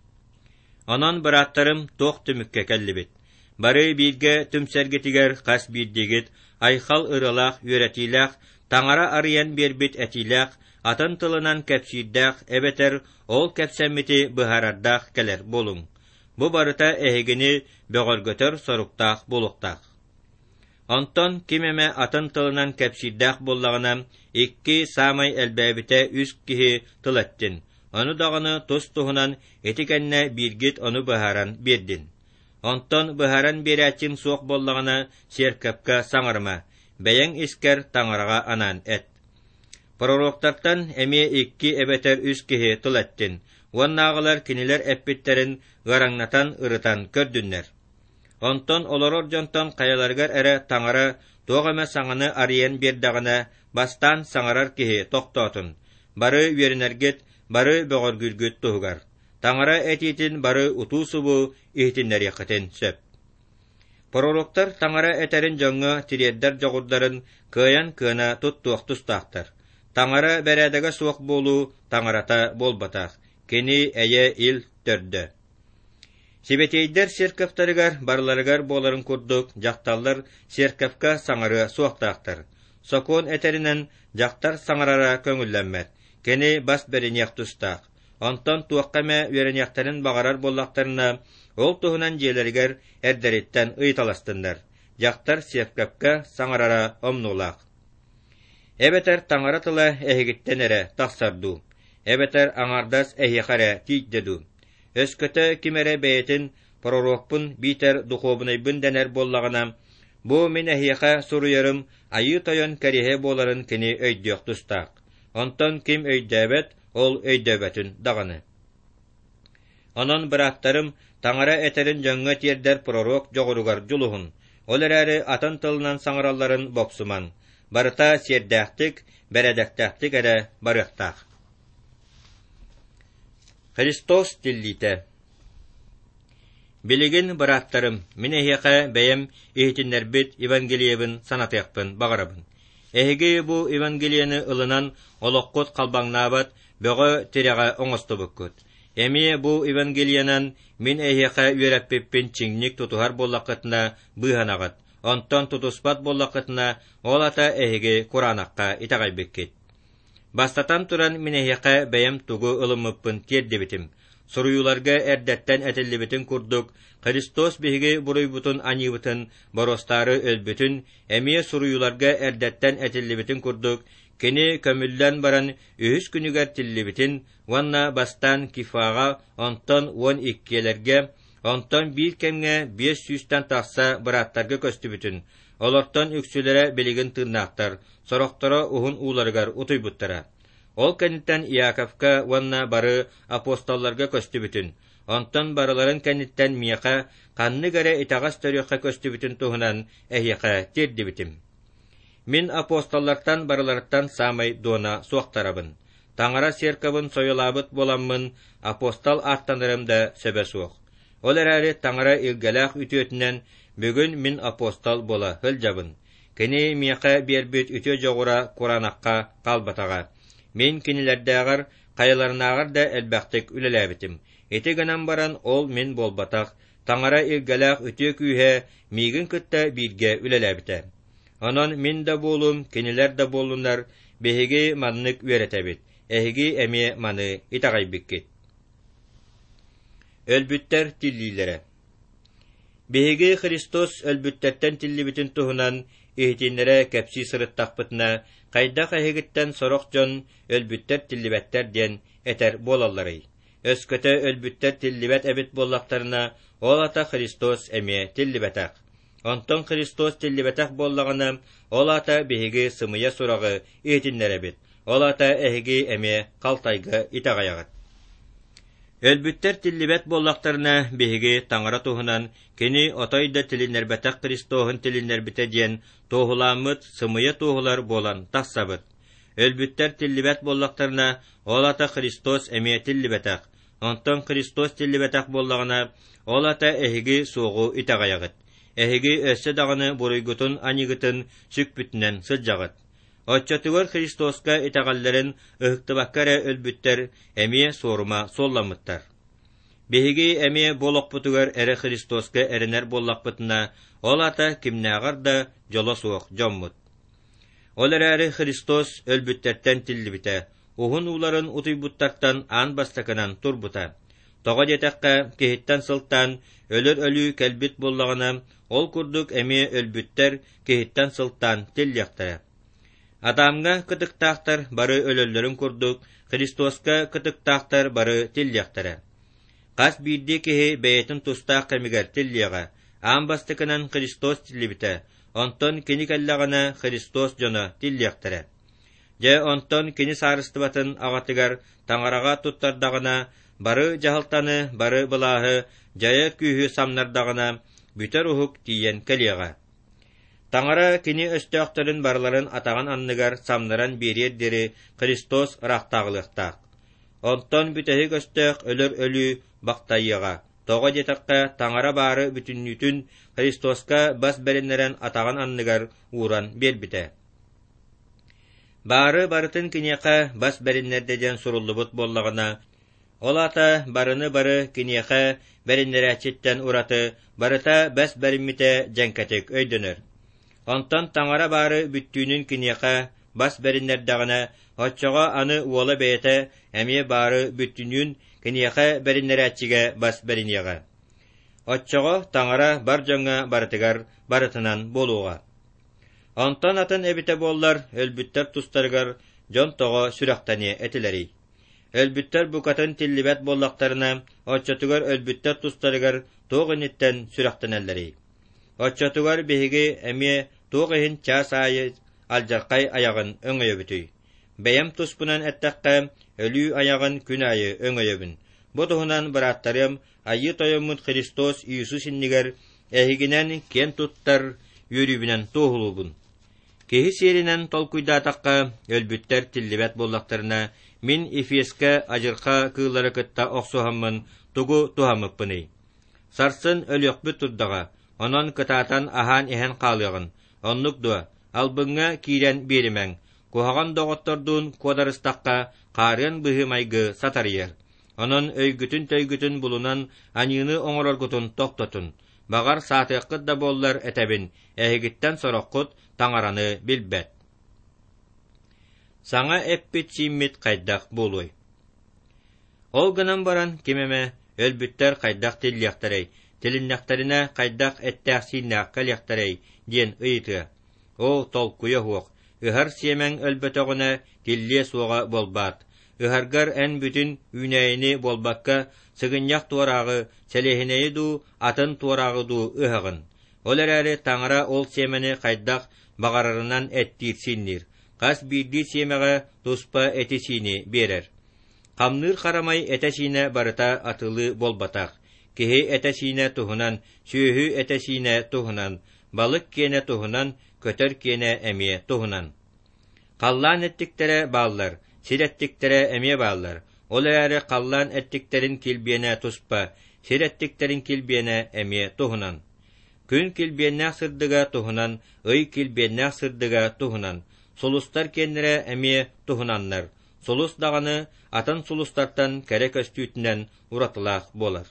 Onon birattarım toq tümükke kellibit. Bары bilge tümsergetiger qas bildigit, ayxal ırılaq, yöretilaq, taňara arıyan berbit etilaq, atan tılınan kepsirdaq, ebeter ol kepsemmiti bıharardaq keler bolun. Bu barıta ehigini böğürgötör soruktaq buluktaq. Onton kimeme atan tılınan kepsirdaq bollagına ikki samay elbäbite üst kihi tılettin. Onu dağını tuz tuhunan etikenne birgit onu bıharan birdin. Onton bıharan beräçin soq bollagına serkapka saňarma, beýeň isker taňaraga anan et. Proroktartan emi ikki ebeter üst kihi tılettin. Wannağılar kiniler eppitlerin garangnatan ırıtan kördünler. Onton oloror jonton qayalargar ere taňara toğama saňany arıyan berdagına bastan saňarar kihi toqtotun. Bары werinergit, bары böğürgürgüt tuhugar. Taňara etitin bары utusubu ihtinleri ýakyten söp. Proroktar taňara eterin joňa tiredder joğurdaryn kıyan kına tuttuq tustaqtar. Taňara beredege soq bolu taňarata bolbataq. Kini eýe il törde. Sibeteyder serkaptarygar barlarygar bolaryn kurduk, jaktallar serkapka saňary soqtaqtar. Sokon eterinen jaktar saňarara köňüllenmet. Kini bas berin ýaktustaq. Onton tuwaqqama weren ýaktaryň bagarar bollaqtaryna ol tuhunan jelerger erderetten ýytalastynlar. Jaktar serkapka saňarara omnulaq. Ebeter taňara tyla ehigitten ere taqsardu. Ebeter aňardas ehyekare tiýdedu. Ösköte kimere beýetin prorokpun biter duhobunaybyn dener bollagana, bu min ehyeka suruyarım ayı toyon kerihe bolaryn kini öýdýök tustaq. Onton kim öýdäbet, ol öýdäbetin dagany. Onon birattarym taňara eterin joňa tierder prorok jogurugar juluhun. Olar äri atan tılınan saňarallaryn bopsuman. барыта сердәхтик, бәрәдәктәхтик әрі барықтақ. Христос тиллите. Билигин бараттарым, мен эхеқа бәйім ихтиннербит Евангелиебін санатыяқпын, бағарабын. Эхеге бу Евангелияны ылынан олоққут қалбаңнабат, бөғі тиреға оңысты бүккіт. Эми бу Евангелиянан мен эхеқа үйерәппеппен чингник тутухар боллақытына бұйханағат, онтон тутуспат боллақытына олата эхеге Құранаққа итағай беккет. Бастатан туран мен эхеқа бәйім тугу ылымыппын тердебітім. Суруюларга әрдәттен әтеллебетін күрдік, Христос беге бұруйбутын анибытын, боростары өлбүтін, әмие суруюларга әрдәттен әтеллебетін күрдік, кені көмілден баран үхіс күнігер тиллебетін, ванна бастан кифаға, онтон он иккелерге, онтон бір кемге бес жүзден тақса бұраттарға көстібітін, олортон үксілері белеген тырнақтар, сороқтары ұхын уларғар ұтойбуттара. Ол кәниттен Иаковка ванна бары апостолларга көстүбүтүн. Онтон барыларын кәниттен мияқа қанны гәрі итағас төріққа көстүбүтүн туғынан әйеқа тердебітім. Мен апостоллардан барыларыттан самай дона суақтарабын. Таңара серкабын сойылабыт боламмын, апостол аттанырымда сөбе суық. Ол әрі таңара илгелақ үтіетінен бүгін мен апостол бола хылжабын. Кені мияқа бербіт үтіе жоғыра Құранаққа қалбатаға. Мен кинилердәгәр, кайыларынагар да әлбәқтек үлеләбитим. Эте гынан баран ол мен болбатақ, таңара илгәләк үтө күйе, мигін күтті бирге үлеләбите. Онон мен да болум, кинилер да болунар, беһиге маннык үеретәбит, әһиге әме маны итағай биккет. Өлбүттер тиллилері. Беһиге Христос өлбүттерттен тиллибитин туһунан, ихтинлere кәпси сырыттақпытына, қайда қайығыттан сороқ жон өлбүттер тиллибеттер ден әтер болалары. Өскөті өлбүттер тиллибет әбіт боллақтарына ол ата Христос әме тиллибетақ. Онтон Христос тиллибетақ боллағына ол ата беһиге сымыя сұрағы ихтинлер әбіт. Ол ата әхіге әме қалтайғы итағаяғыт. Өлбүттер тиллибет боллақтарына беһиге таңара туһунан кені отойда тилиннербетақ Христохын тилиннербите ден тоғыламыт сымыя тоғылар болан тақсабыт. Өлбүттер тиллибет боллақтарына ол ата Христос әме тиллибетақ. Онтон Христос тиллибетақ боллағына ол ата әхіге соғу итағаяғыт. Әхіге өсі дағыны бұруйгутын анигытын сүкпүтінен сылжағыт. Отчатығыр Христоска итағалларын ұқтыбаққары өлбүттер әме сорума солламыттар. Беһиге әме болоқпытығыр әрі Христоска әрінер боллақпытына ол ата кимнағар да жоло суық жоммут. Олар әрі Христос өлбүттерттен тиллибіте, уғын уларын утуйбуттақтан ан бастакынан турбута. Тоға детаққа кехіттен сылттан өлір өлі кәлбіт боллағына ол күрдік әме өлбүттер кехіттен сылттан тиллияқтары. Адамға кытықтақтар бары өлөллөрүн курдук, Христоска кытықтақтар бары тиллияқтары. Қас бирди кеһи бәйетін тустақ кәмігер тиллияға, амбастыкынан Христос тиллибите, онтон кені кәллағына Христос жона тиллияқтары. Же онтон кені сарыстыбатын ағатыгар таңараға туттардағына, бары жағылтаны, бары былағы, жайы күйі самнардағына, бүтер ұхық тиен кәлияға. Таңара кені өстіяқтарын барларын атаған анныгар самнаран берердері Христос рақтағылықтақ. Онтон бүтәхік өстіяқ өлір өлі бақтайыға. Тоға детаққа таңара бары бүтіннүтін Христоска бас бәрінлерін атаған анныгар уран бербіті. Бары барытын кенеқа бас бәрінлерден сұрулы бұт боллағына, ол ата барыны бары кенеқа бәрінлері әчеттен ураты, барыта бас бәрінміте жәнкәтек өйдінір. Онтан таңара бары бүттүүнүн кинеқа бас бәрінлердағына, отчоға аны уола бәйеті әме бары бүттүүнүн кинеқа бәрінлерәтчіге бас бәрінеға. Отчоға таңара бар жоңа барытыгар барытынан болуға. Онтан атын әбіте боллар өлбүттер тустарыгар жон тоға сүрақтане әтілері. Өлбүттер бұқатын тиллибет боллақтарына отчотугар өлбүттер тустарыгар тоғынеттен сүрақтанәлері. Отчотугар беһиге әме тоғыһын час айы алжарқай аяғын өңөйөбүтүй. Бәйем туспунан әттәққа өлі аяғын күн айы өңөйөбүн. Бұ тұғынан бараттарым айы тойымыт Христос Иисус иннигер әхигінен кен туттар юрюбінен тоғылубын. Кеһи сиеринен толкуйдаатакка өлбүттер тиллибет боллактарына мин Эфеске ажырка кыылары кытта оксуһаммын тугу тухаммыппыный. Сарсын өлөкпүт турдага, онон кытаатан аһаан иһэн хаалыагын, оннук дуа, албыңа киирен биеримең, куһаган доҕоттордуун куодарыстакка хаарыан быһымайгы сатарыйар. Онон өйгүтүн төйгүтүн булунан аньыыны оҥороргутун тохтотун, багар саатыаккыт да боллар этебин, эһигиттен сороккут таҥараны билбэт. Саҥа эппит сииммит хайдах буолуй. Ол гынан баран кимеме өлбүттер хайдах тиллиахтарай, тилиннахтарына хайдах эттэх сииннаах калиахтарай диэн ыйытыа. Ол толкуя хуох, ыһар сиэмэң өлбөтөҕүнэ тиллие суоҕа болбаат. Ыһаргар эн бүтүн үүнэйини болбакка сыгынньах туораагы, сэлэһинэйи дуу, атын туораагы дуу ыһагын. Ол эрээри таҥара ол сиэмэни хайдах багарарынан эттиир сииннир. Кас биирдии сиэмэҕэ туспа эти сиини биэрэр. Хамныр харамай эте сиине барыта атылы болбатах. Киһи эте сиине туһунан, сүүһү эте сиине туһунан, балык киэне туһунан, көтөр киэне эмиэ туһунан. Қаллаан эттиктере бааллар, сиреттиктере эмиэ бааллар. Ол эрээри қаллаан эттиктерин килбиэне туспа, сиреттиктерин килбиэне эмиэ туһунан. Күн килбиэннээх сырдыга туһунан, ый килбиэннээх сырдыга туһунан. Солустар кеннере эмиэ туһунаннар. Солус дағаны атын солустартан кәрі көстүйтінен уратылақ болар.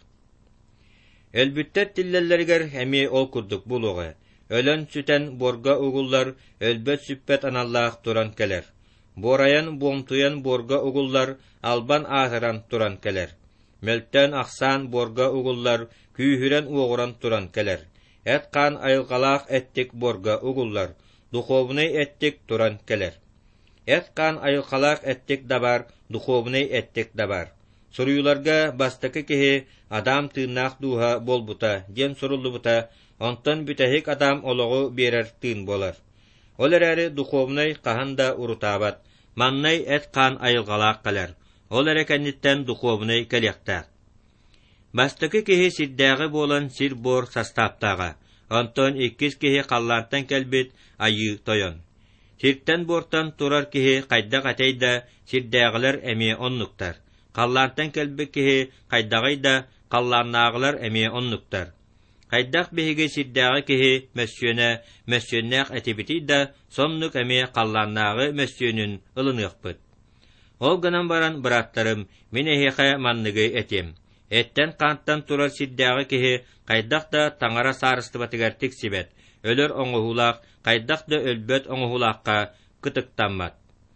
Өлбүттер тиллеллергер эмиэ ол курдук булуға. Өлөн сүтен борга угуллар өлбөт сүппет аналлаах туран келер. Бораян буомтуян борга угуллар албан аһыран туран келер. Мөлттен ақсан борга угуллар күйүһүрен уоғуран туран келер. Эт кан айылғалаах эттик борга угуллар, духовный эттик туран келер. Эт кан айылғалаах эттик дабар, духовный эттик дабар. Суруюларга бастакы кеһи адам тыыннаах дуha болбута, ден суруллубута, онтон бүтэһик адам олоҕу биэрэр тыын болар. Ол эрээри духовный хаһан урутаабат, маннай эт кан айылғалаах калар. Ол эрекенниттен духовный кэлиэхтаах. Бастакы кеһи сирдээҕи буолан сир бор састааптаага, онтон иккис кеһи халлаантан келбит айыы тойон. Сирттен бортан турар кеһи хайдах атайда сирдээҕилэр эмиэ оннуктар. Халлаантан келбит кеһи хайдағайда халлааннааҕылар эмиэ оннуктар. Хайдах биһиги сирдээҕи кеһи мэссүөнэ мэссүөннээх этибитий да соннук эмиэ халлааннааҕы мэссүөнүн ылыныахпыт. Ол гынан баран быраттарым, мин эһиэхэ манныгы этим. Эттен канттан турар сирдээҕи кеһи хайдах да таҥара саарыстыбатыгар тиксибет, өлөр оҥоһулаах, хайдах да өлбөт оҥоһулаахха кытыктаммат.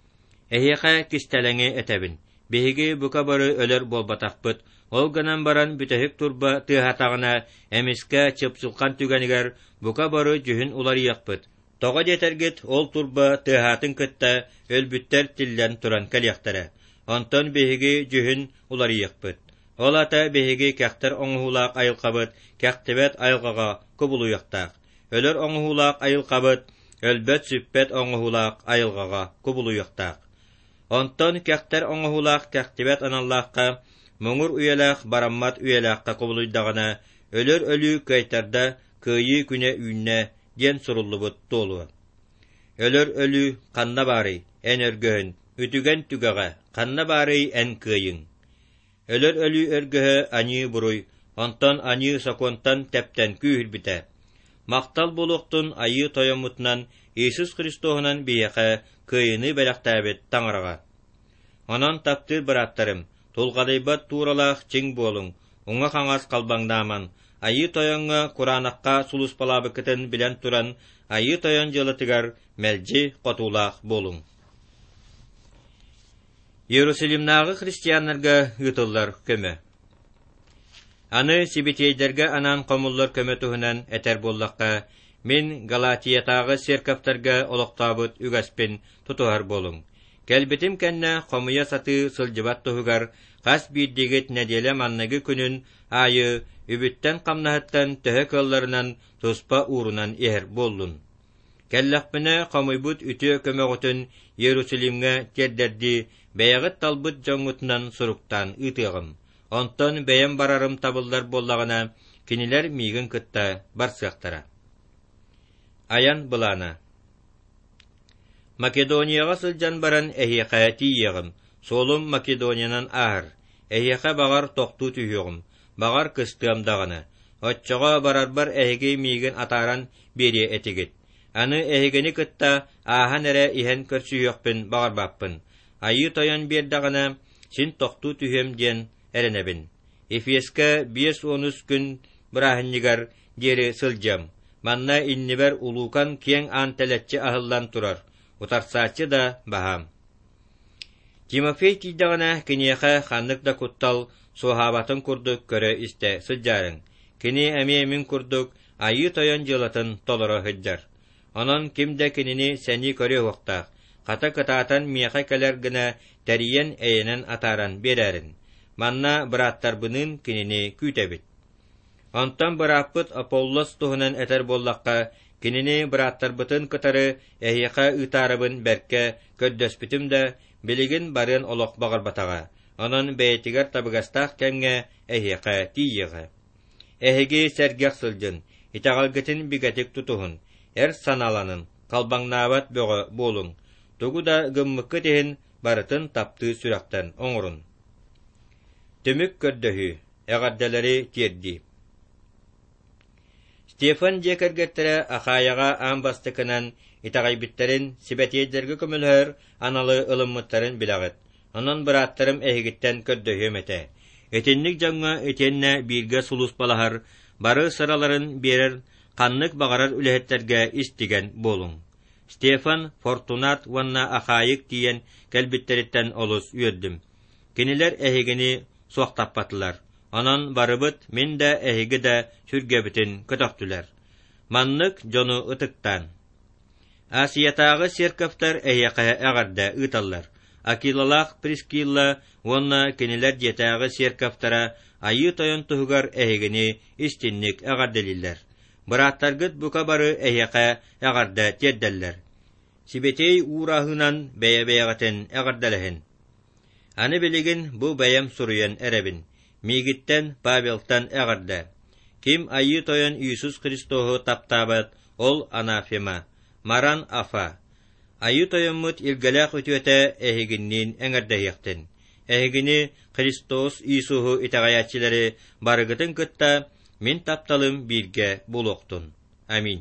Эһиэхэ кистэлэҥи этебин. Биһиги бука бары өлөр болбатахпыт, ол гынан баран бүтэһик турба тыахатаҕына эмиске чыпсылхан түгэнигэр бука бары жүһүн уларыйахпыт. Тоҕо детергит ол турба тыахатын кытта өлбүттер тиллэн туран кэлиэхтэрэ. Онтон биһиги жүһүн уларыйахпыт. Ол ата биһиги кэхтэр оҥоһулаах айылхабыт, кэхтибет айылҕаҕа кубулуйахтаах. Өлөр оҥоһулаах айылхабыт, өлбөт сүппет оҥоһулаах айылҕаҕа кубулуйахтаах. Онтон кэхтэр оҥоһулаах кэхтибет аналлаахха моңур үйэлээх бараммат үйэлээхха кубулуйдағана өлөр өлүү көйтарда кыйыы күнэ үүннэ диэн суруллубут туолуа. Өлөр өлүү ханна баарый, эн өргөһүн, үтүгэн түгэҕэ, ханна баарый эн кыйыҥ. Өлөр өлүү өргөһө аньыы буруй, онтон аньыы сокуонтан тэптэн күүһүрбүтэ. Мактал булуктун айыы тойомутунан Иисус Христоһунан биэхэ кыйыны бэлэхтээбит таҥарага. Онон таптыр быраттарым, тулҕадайбат тууралаах чиң буолуң, уҥа хаҥас калбаңдааман, айыы тойоҥҥа кураанахха сулуспалаабыккытын билэн туран, айыы тойон дьылытыгар мэлдьи хотуулаах буолуң. Иерусалимнаагы христианнарга ытыллар көмө. Аны сибитейдерге анан комуллар көмө туһунан этер боллакка, мен Галатиятагы серкаптарга олоктаабыт үгэспин тутуһар болуң. Кэлбитим кэннэ хомуя саты сылдьыбат туһугар, хас биирдигит нэдиэлэ манныгы күнүн айы үбүттэн хамнаһыттан төһө кылларынан туспа уурунан иһэр боллун. Кэллэхпинэ хомуйбут үтүө көмөҕүтүн Иерусалимге тердерди, бэйэҕит талбыт жоҥҥутунан суруктан ытыаҕым. Онтон бэйэм барарым табыллар боллаҕына кинилэр миигин кытта барсыахтара. Аян былана. Makedonияға сылжан баран эһиэхэ тиийэҕим, солум Македониянан аһыр, эһиэхэ бағар тохтуу түйүөҕүм, бағар кыстыам даҕаны, отчоҕо барарбар эһиги миигин атааран биэрие этигит. Аны эһигини кытта ааһан эрэ иһэн көрсүйөкпүн бағарбаппын. Айы тойон биэрдэҕына син тохтуу түйүөм диэн эренебин. Эфеске биэс онус күн бырааһынньыгар диэри сылдьам. Манна иннибер улуукан киэң аантэлэччи аһыллан турар. Утарсааччы да баһам. Тимофей тиийдэҕына киниэхэ ханнык да куттал суохаабатын курдук көрө истэ сылдьаарың. Кини эмиэмин курдук айы тойон дьылатын толоро хыдьар. Онон кимдэ кинини сэни көрө уохтаах. Хата кытаатан миэхэ кэлэр гына тэриен эйэнэн атааран берээрин. Манна бырааттарбынын кинини күүтэбит. Онтон бырааппыт Аполлос туһунан этер боллакка кинини бырааттарбытын кытары эһиэхэ ыытаарыбын бэркэ көддөспүтүм да билигин барын олох бағарбатаға. Онон бэйэтигэр табыгастаах кэмҥэ эһиэхэ тиийэҕэ. Эһиги сэргэх сылдьын, итаҕалгытын бигэтик тутуһун, эр саналанын, калбаҥнаабат бөҕө буолуҥ. Тугу да гыммыкка тиһин барытын таптыы сүрэхтэн оҥорун. Түмүк көрдөһү, эҕардэлэри тиэрди. Стефан диэкэргэттерэ Ахаяға аан бастыкынан итаҕайбиттэрин сибэтиэддэргэ көмөлөөр аналы ылыммыттарын билэҕит. Онон бырааттарым эһигиттэн көрдөһүөм этэ. Этинник жаңҥа этиэннэ бииргэ сулус балаһар, бары сыраларын биэрэр ханнык бағарар үлэһэттергэ истиген буолуҥ. Стефан Фортунат уонна Ахайык тиийэн кэлбиттериттэн олус үөрдүм. Кинилэр эһигини суохтаппатылар. Онон барыбыт мен да эһиги да сүргэбитин көтөктүлэр. Маннык жону ытыктан. Асиятагы серкафтар эйяқы әғарда ыталлар. Акилалах Прискилла уонна кинилэр диетагы серкафтара айы тойон туһугар эһигини истинник әғарделиллер. Быраттаргыт бука бары эйяқы әғарда тедделлер. Сибетей уурахынан бәйә-бәйәғатын әғардалахын. Аны билигин бу бәйәм суруян әрәбин. Мигиттен Павелтан әғарда. Ким айы тойон Иисус Христоху таптабат, ол анафема. Маран афа. Айы тойонмут илгалах өтүөтэ эһигиннин эҥэрдэйэхтин. Эһигини Христос Иисуху итаҕаяччилери барыгытын кытта мин тапталым бирге булуктун. Амин.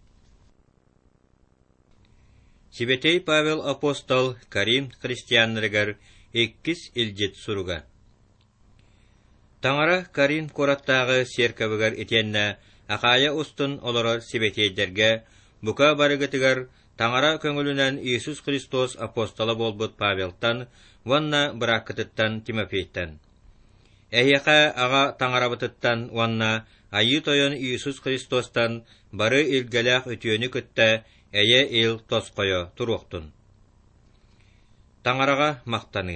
Сибетей Павел апостол Карим христианнарыгар иккис илжит суруга. Таңара Карин кораттағы серкабыгар итенна Ахая устун олорор сибетейдерге бука барыгытыгар таңара көңүлүнен Иисус Христос апостола болбут Павелтан, ванна быраккытыттан Тимофейттан. Эйяка ага таңарабытыттан ванна айы тойон Иисус Христостан бары илгалах өтүөнү кытта эйе ил тоскойо туруктун. Таңарага мактаны.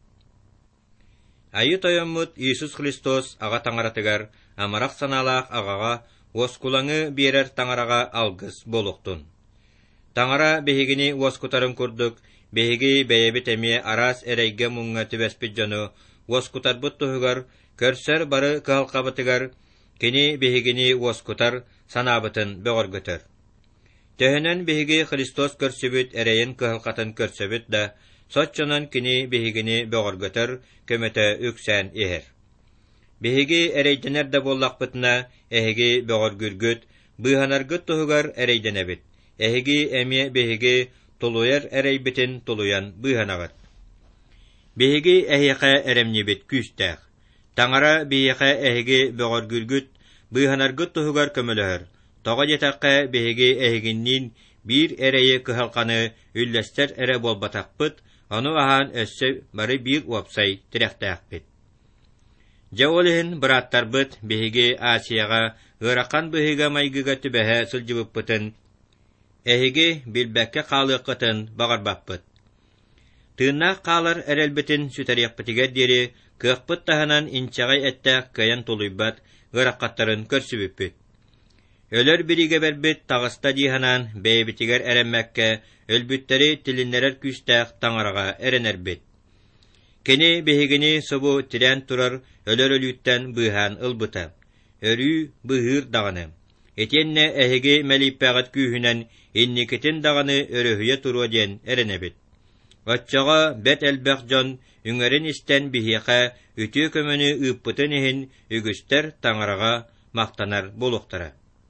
Айы тойонмут Иисус Христос ага таңаратыгар амарак саналаах агага оскулаңы берер таңарага алгыс болуктун. Таңара бехигини оскутарын курдук, бехиги бэйэбит эмие арас эрейге муңга түбэспит жону оскутарбыт туһугар көрсөр бары кыалкабытыгар кини бехигини оскутар санабытын бөгөргөтөр. Төһөнөн бехиги Христос көрсөбүт эрейин кыалкатын көрсөбүт да сотчонон кини бехигини бөгөргөтөр көмөтө үксэн ихер. Бехиги эрейденер да боллакпытына эһиги бөгөргүргүт быһанаргыт туһугар эрейденебит. Эһиги эмие бехиги тулуяр эрейбитин тулуян быһанагат. Бехиги эһиэхэ эремнибит күстэх. Таңара бехиэхэ эһиги бөгөргүргүт быһанаргыт туһугар көмөлөһөр. Тога жетакка бехиги эһигиннин бир эрейи кыһалканы үллэстер эре болбатакпыт, ону аһан өссө бары бир уапсай тирехтээхпит. Жаолиһин быраттарбыт бехиги Асияга ыракан быһыга майгыга түбэһэ сылжыбыппытын, эһиги билбэкке хаалыаккытын багарбаппыт. Тыыннаах хаалар эрэлбитин сүтэриэхпитигэр диэри кыахпыт таһанан инчаҕай эттээх кыйан тулуйбат ыраккаттарын көрсүбүппүт. Өлөр бириге бербит тағыста диһанан бэйбитигэр эрэммэкке өлбүттери тилиннерер күстэх таңарага эренербит. Кини бехигини собу тирэн турар өлөр өлүттен быһан ылбыта. Өрүү быһыыр дағаны. Etenne ehege melippagat kühünen innikitin dağını örühüye turu den erenebit. Otçağa bet elbekjon üngərin isten bihiqa ütü kömünü ıppıtın ehin ügüster taŋarağa maqtanar boluqtara.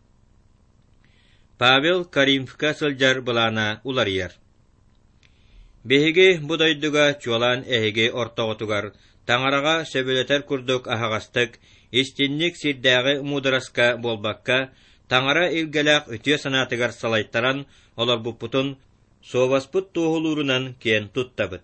Pavel Karimfka sıljar bulana ularıyar. Behege budayduga çolan ehege ortoğutugar taŋarağa söbületer kurduk ahağastık istinlik sirdägi mudaraska bolbakka taŋara ilgelaq ütüye sanatıgar salayttaran olar buputun sovasput tuğulurunan ken tuttabıt.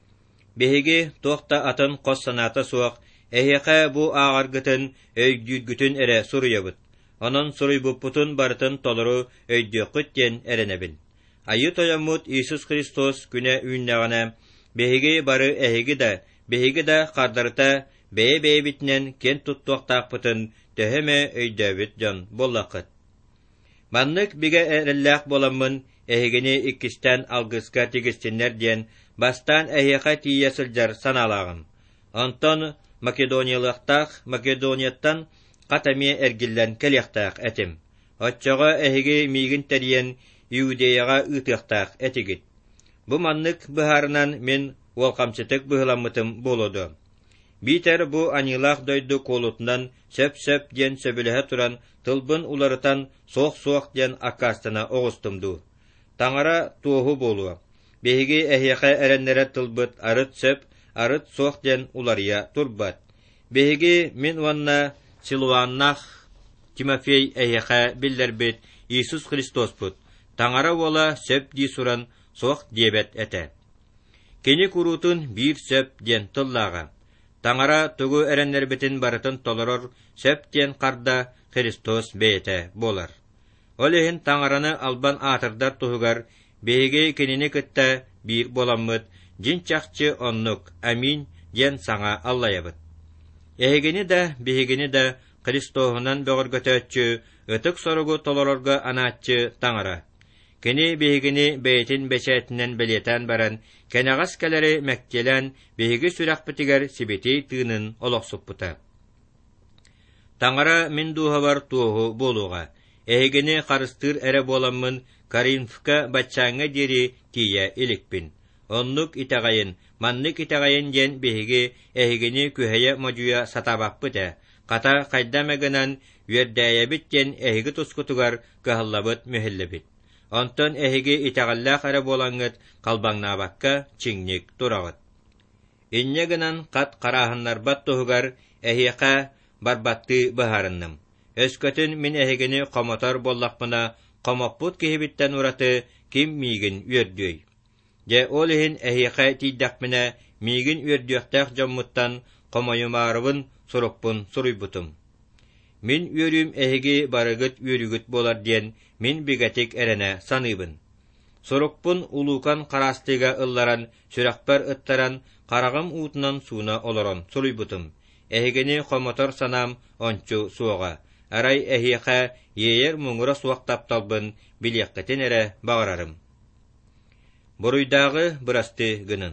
Behege toqta atın qos sanata soğuk eheqa bu ağargıtın öydügütün ere suruyabıt. Onun suruy buputun barıtın toluru öydüqütten erenebin. Ayı toyamut İsus Kristos güne ünnağına behege barı ehegi de behege de qardarıta beye beye bitinen ken tuttuqtaqpıtın töheme öydöbüt jon bollaqıt. Manlık bige erellaq bolamın ehegini ikkisten algıska tigistinler diyen bastan eheqa tiye sıljar sanalağın. Onton Makedoniyalıqtaq Makedoniyattan qatamiye ergillen kelyaqtaq etim. Otçağa ehegi migin teriyen Iudeyaga ıtıqtaq etigit. Bu manlık bıharınan men volqamçıtık bıhılamıtım bolodu. Biter bu anilaq doydu kolutundan söp-söp diyen söbülehe turan tılbın ularıtan soğuk-soğuk diyen akastına oğustumdu. Taŋara tuğu bolu. Behigi ehyaqa erenlere tılbıt arıt söp, arıt soğuk diyen ularıya turbat. Behigi min vanna Silvannaq Timofey ehyaqa billerbit İsus Kristos put. Taŋara vola söp di suran soğuk diyebet ete. Keni kurutun bir söp diyen tıllağa. Taŋara tugu erenler bitin barıtın toloror söp diyen qarda Kristos beyete bolar. Olehin taŋaranı alban atırdar tuhugar behege kenini kıtta bir bolamıt jin çakçı onnuk amin diyen saŋa allayabıt. Ehegeni de behegeni de Kristohunan böğürgötötçü ıtık sorugu tolororga anatçı taŋara. Keni behegini beytin beçetinden beliyeten baran kenagas keleri mekkelen behegi sürak bitiger sibiti tığının oloqsupputa. Taŋara min duha var tuğu boluğa. Ehegini qarыстır ere bolamın Karinfka batçaŋa deri tiye ilikpin. Onnuk itagayın, manlık itagayın jen behegi ehegini küheye majuya satabapputa. Kata kaydamaganan yerdäyebit jen ehegi tuskutugar gahallabıt mühellebit. Onton ehegi itagallaq ere bolaŋıt kalbaŋnabakka çiŋnik turağıt. Inñeginan kat qarahanlar bat tuhugar ehiqa barbattı baharınnym. Öskötün min ehegini qomotor bollaqpına qomopput kihibitten uratı kim migin üerdüy. Je olihin ehiqa tiydaqmine migin üerdüyaqtaq jommuttan qomoyumarıbın surukpun suruybutum. Min üörüm ehegi barıgıt üörügüt bolar diyen min bigatik erene sanıybın. Surukpun ulukan qarastıga ıllaran sürakpar ıttaran qaragım uğutunan suuna oloron suruybutum. Ehegini qomotor sanam onçu suoga. Aray ehiqa yeyer muŋura suwaq taptalbın bilyaqqitin ere bağırarım. Buruydağı bırastı gının.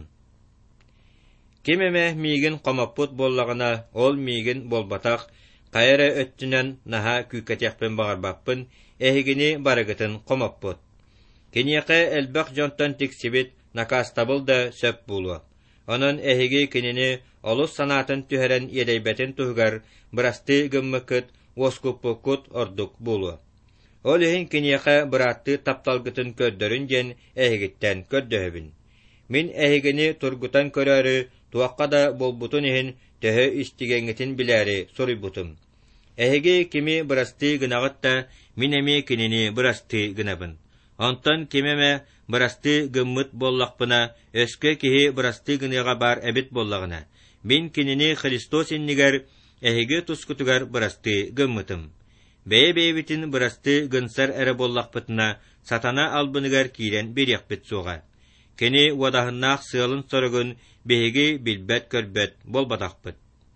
Kimeme migin qomopput bollağına ol migin bolbataq qayara öttünen naha küketiaqpın bağırbappın ehegini barıgıtın qomopput. Kiniyaqe elbaq jontan tiksibit nakastabıl da söp bulu. Onun ehegi kinini olus sanatın tüheren yedeybetin tuhugar bırastı gımmıkıt woskupukut orduk bulu. Olihin kiniyaqe bırattı taptalgıtın köddörün jen ehegitten köddöhübün. Min ehegini turgutan körörü tuaqqa da bolbutun ihin töhö istigeŋitin biläri soruybutum. Ehegi kimi bırastı gınağıt da minemi kinini bırastı gınabın. Onton kimeme bırastı gımmıt bollaqpına öskö kihi bırastı gınıga bar ebit bollağına. Min kinini Hristos inniger ehegi tuskutugar bırastı gımmıtım. Beye beyebitin bırastı gınsar ere bollaqpıtına satana albınıgar kiren bir yakbit soğa. Keni vadahınnaq sığalın sorugun behegi bilbet körbet bolbadaqpıt.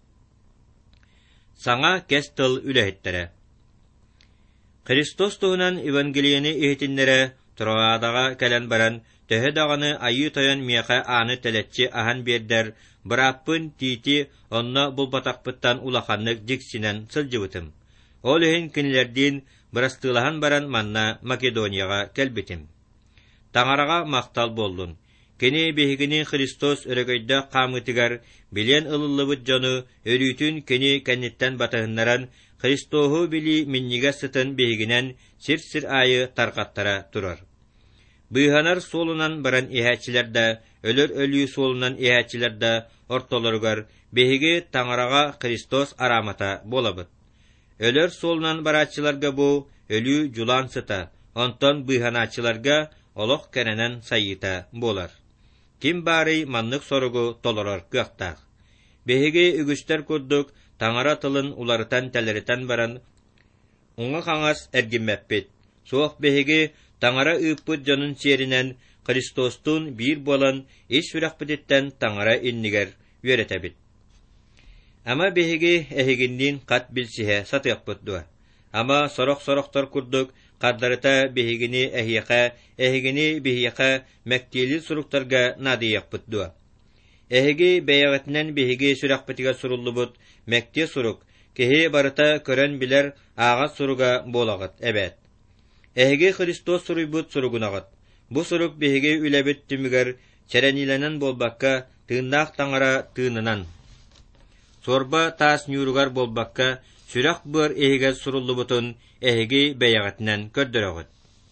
Saŋa kes tıl ülehittere. Hristos tuğunan evangeliyeni ihitinlere Troadaga kelen baran töhö dağını ayı toyan miyaqa anı teletçi ahan berder bırappın titi onna bulbataqpıttan ulaqanlık diksinen sılcıbıtım. Olihin kinilerdin бырастылахан баран манна Македонияға келбетим. Таңараға мақтал болдун. Кені бехигини Христос өрөгөйді қамытыгар билен ылылыбыт жону өрүтүн кені кәнниттен батahыннаран Христоху били минниге сытын бехигинен сир-сир айы тарқаттара турар. Быйханар солунан баран иһәчилерді, өлөр өлүү солунан иһәчилерді ортолоргар бехиги таңараға Христос арамата болабыт. Өлөр солунан барачыларга бу өлүү жулан сыта, онтон быйханачыларга олох кененен сайыта болар. Ким бары маннык соругу толорор кыактак. Бехиги үгүстер курдук таңара тылын уларытан тәлеритен баран уңа қаңас әргіммәппет. Соқ бехиги таңара ыппыт жонун серинен Христостун бир болан еш үрәқпететтен таңара иннигер өретебит. Ама бехиги эхигиндин қат билсиhe сатыяқпыт дуа. Ама сорок-сороктор курдук қаддарыта бехигини эхияқа, эхигини бехияқа мәктили суруктарга надыяқпыт дуа. Эхиги бәйәғетінен бехиги сүрәқпетіге суруллубут мәкте сурук, кехи барыта көрен билер аға суруга болағыт, әбәт. Эхиги Христос суруйбут суругунағыт. Бу сурук бехиги үләбіт түмігер чәрәниләнен болбаққа тыыннақ таңара тыынынан. Сорба тас нюругар болбаққа сүрәқ бұр эхиге суруллубутун эхиги бәйәғетінен көрдіріғыт.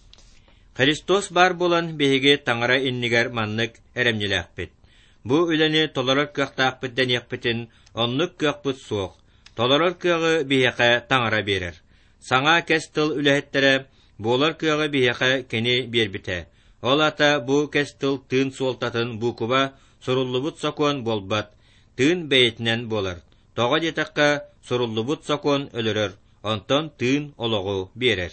Христос бар болан бехиги таңара иннигер маннык әрәмнеләқпет. Бу үләне толорор кыақтаақпыттен яқпытын оннук кыақпыт суық. Толорор кыағы бейеқі таңара берер. Саңа кәстіл үләхеттері болар кыағы бейеқі кені бербіті. Ол ата бу кәстіл тыын суолтатын бу куба суруллубут сокуан болбат. Тыын бәйетінен болар. Тоға детаққа суруллубут сокуан өлірер. Онтон тыын олығы берер.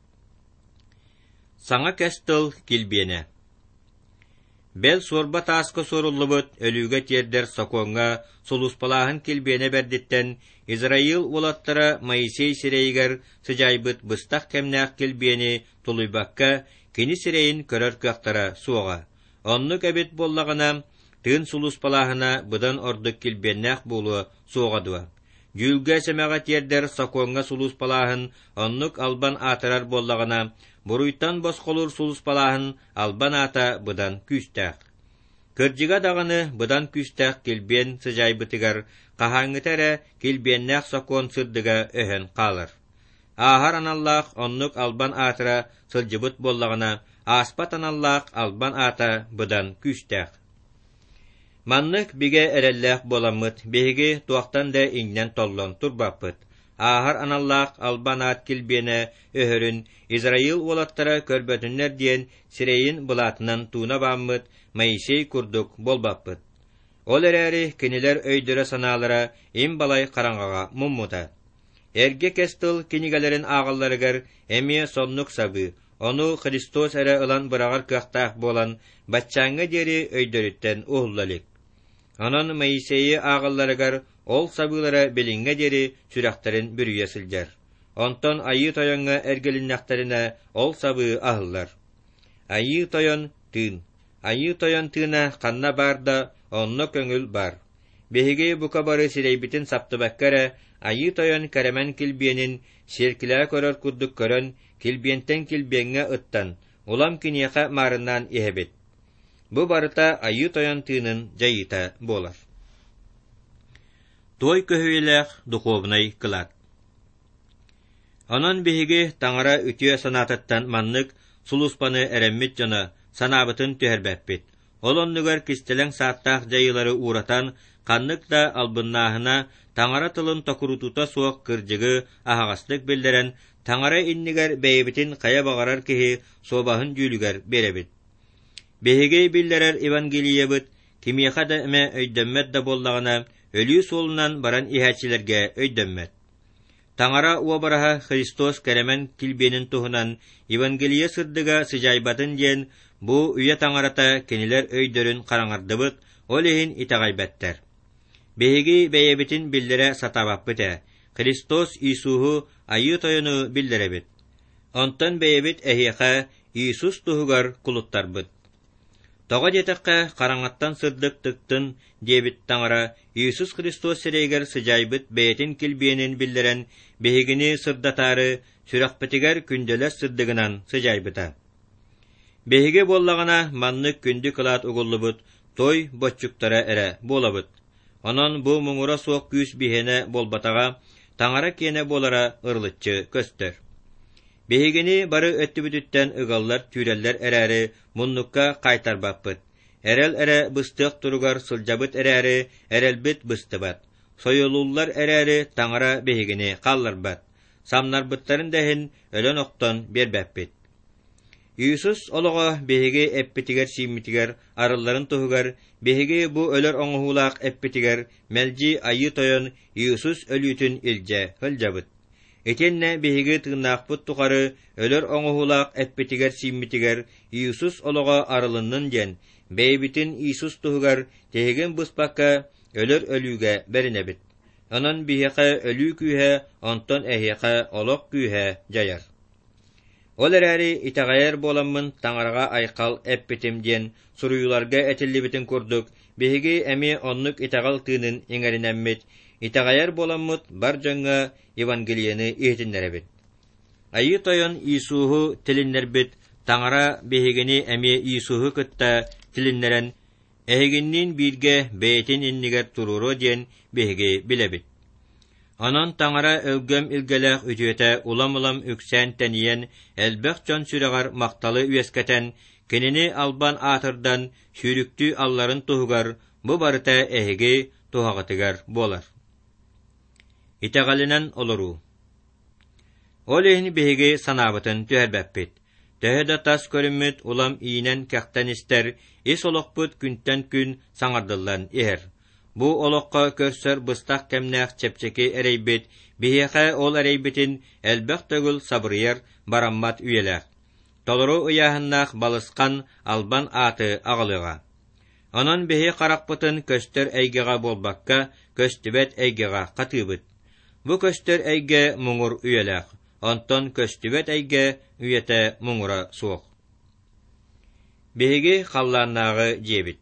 Саңа кәстіл келбені. Бел сорба таскы соруллубут өлүгө тердер соконга сулуспалаһын келбене бердиттен Израил улаттара Моисей сирейгер сыжайбыт быстак кемнак келбени тулуйбакка кини сирейин көрөр кыактара суога. Онну кебит боллагына тыын сулуспалаһына быдан ордук келбеннак болу суогадуа. Жүлгө семега тердер соконга сулуспалаһын оннук албан атырар боллагына Буруйтан босқолур сулуспалаһын албан ата быдан күстәк. Кыржыга дағаны быдан күстәк келбен сыжайбытыгар, қахаңытары келбеннәк сокон сырдыга өһен қалыр. Ахар аналлақ оннук албан атыра сылжыбыт боллағына, аспат аналлақ албан ата быдан күстәк. Маннык биге әрелләк боламыт, беге туақтан да иңнен толлон турбапыт. Ахар аналлақ албан ат келбені өһөрін Израил олаттара көрбөтүннер диен сирейин булатынан туна баммыт, Моисей курдук болбаппыт. Ол әрәри кинилер өйдірі саналара им балай қараңғаға муммута. Эрге кестіл кинигалерин ағалларыгар әме соннук сабы, ону Христос әрі ылан бұрағар кықтақ болан батчаңы дери өйдіріттен уғыллалик. Онон Моисейі ағалларыгар ол сабылара белинге дери сүрәқтарын бүрüye сылжар. Онтон айы тойонга әргеліннәқтарына ол сабы ахыллар. Айы тойон тыын. Айы тойон тыына қанна бар да онно көңіл бар. Бехиге бука бары сирейбитин саптыбаккара айы тойон кәремен килбиенин серкілі көрөр курдук көрөн килбиентен килбиенге ыттан, улам кинеха марынан ихебет. Бу барыта айы тойон тыынын жайыта болар. Той көһүйлэх духовнай кылат. Онон беһиги таңара үтүө санататтан маннык сулуспаны эрэммит жана санабытын түһэрбэппит. Олоннугар кистелең сааттаах жайылары уратан каннык да албыннаахына таңара тылын токурутута суок кырдьыгы аһаҕастык билдерен таңара иннигер бэйэбитин кая багарар киһи собаһын дүүлүгэр беребит. Беһиги биллерер Евангелиябыт кимиэха да эмэ өйдөммэт да боллагына өлүү солунан баран иһәчилерге өйдөммэт. Таңара уабараха Христос кәремен килбенин туһунан Евангелие сырдыга сыжайбатын диен бу үйе таңарата кенилер өйдөрүн караңардыбыт, ол ихин итагайбаттар. Беһиги бэйэбитин биллере сатабаппыта. Христос Иисуху айы тойону биллеребит. Онтон бэйэбит эхиэха Иисус туһугар кулуттарбыт. Тоға детекке қараңаттан сырдык тыктын дебит таңара Иисус Христос сирейгер сыжайбыт бэйэтин килбиэнин биллэрэн биһигини сырдатары сүрэхпэтигэр күндөлэс сырдыгынан сыжайбыта. Биһиги боллагана маннык күндү кылаат угуллубут той боччуктара эрэ болабыт. Онон бу муңура суок күүс биһэне болбатага таңара киэне болара ырлытчы көстөр. Биһигини бары өттүбүтүттен ыгаллар түйрэллер эрээри муннукка кайтарбаппыт. Эрел эре быстык туругар сылжабыт эрээри эрелбит быстыбат. Союлуллар эрээри таңара биһигини қалларбат. Самнарбыттарын дэхин өлөн оқтон бербәппит. Иисус олоға биһиги эппитигер симмитигер арылларын туһугар биһиги бу өлөр оңуһулаах эппитигер мэлжи айы тойон Иисус өлүүтүн илже хылжабыт. Этенне биһиги тыгнаахпыт тухары өлөр оңуһулаах эппитигер симмитигер Иисус олоға арылыннын ден бэйбитин Иисус туһугар тэһиген быспакка өлөр өлүүгэ беринебит. Онон биһиэхэ өлүү күүһэ онтон эһиэхэ олох күүһэ жаяр. Ол эрээри итаҕайар боламмын таңарага айқал эппитим диэн суруйуларга этиллибитин курдук биһиги эми оннук итаҕал тыынын иҥэринэммит итаҕайар боламмыт бар дьоҥҥа Евангелияны иһитиннэребит. Айы тойон Иисуһу тилиннэрбит таңара биһигини эми Иисуһу кытта тилиннэрэн эһигиннин бииргэ бэйэтин иннигэр туруро диэн биһиги билэбит. Онон таңара өлгөм илгелэх үтүөтэ улам-улам үксэн тәниен элбэх чон сүрэҕар макталы үөскэтэн кинини албан аатырдан сүүрүктүү алларын туһугар бу барыта эһиги туһаҕатыгар болар. Итаҕалынан олоруу. Ол иһин биһиги санаабытын түһэрбэппит. Төһө да тас көрүммүт улам иинэн кэхтэн истер ис олохпут күнтэн күн саҥардыллан иһэр. Бу олоққа көссөр быстақ кемнәк чепчеки эрейбит, биһиэхэ ол эрейбитин элбэх төгүл сабырыйар бараммат үйелэх. Толору ыяһыннах балысқан албан ааты аҕалыға. Онон биһи қарақпытын көстөр эйгеға болбакка, көстүбет эйгеға қатыыбыт. Бу көстөр эйге муңур үйелэх, онтон көстүбет эйге үйете муңура суох. Биһиги халлааннаагы диэбит.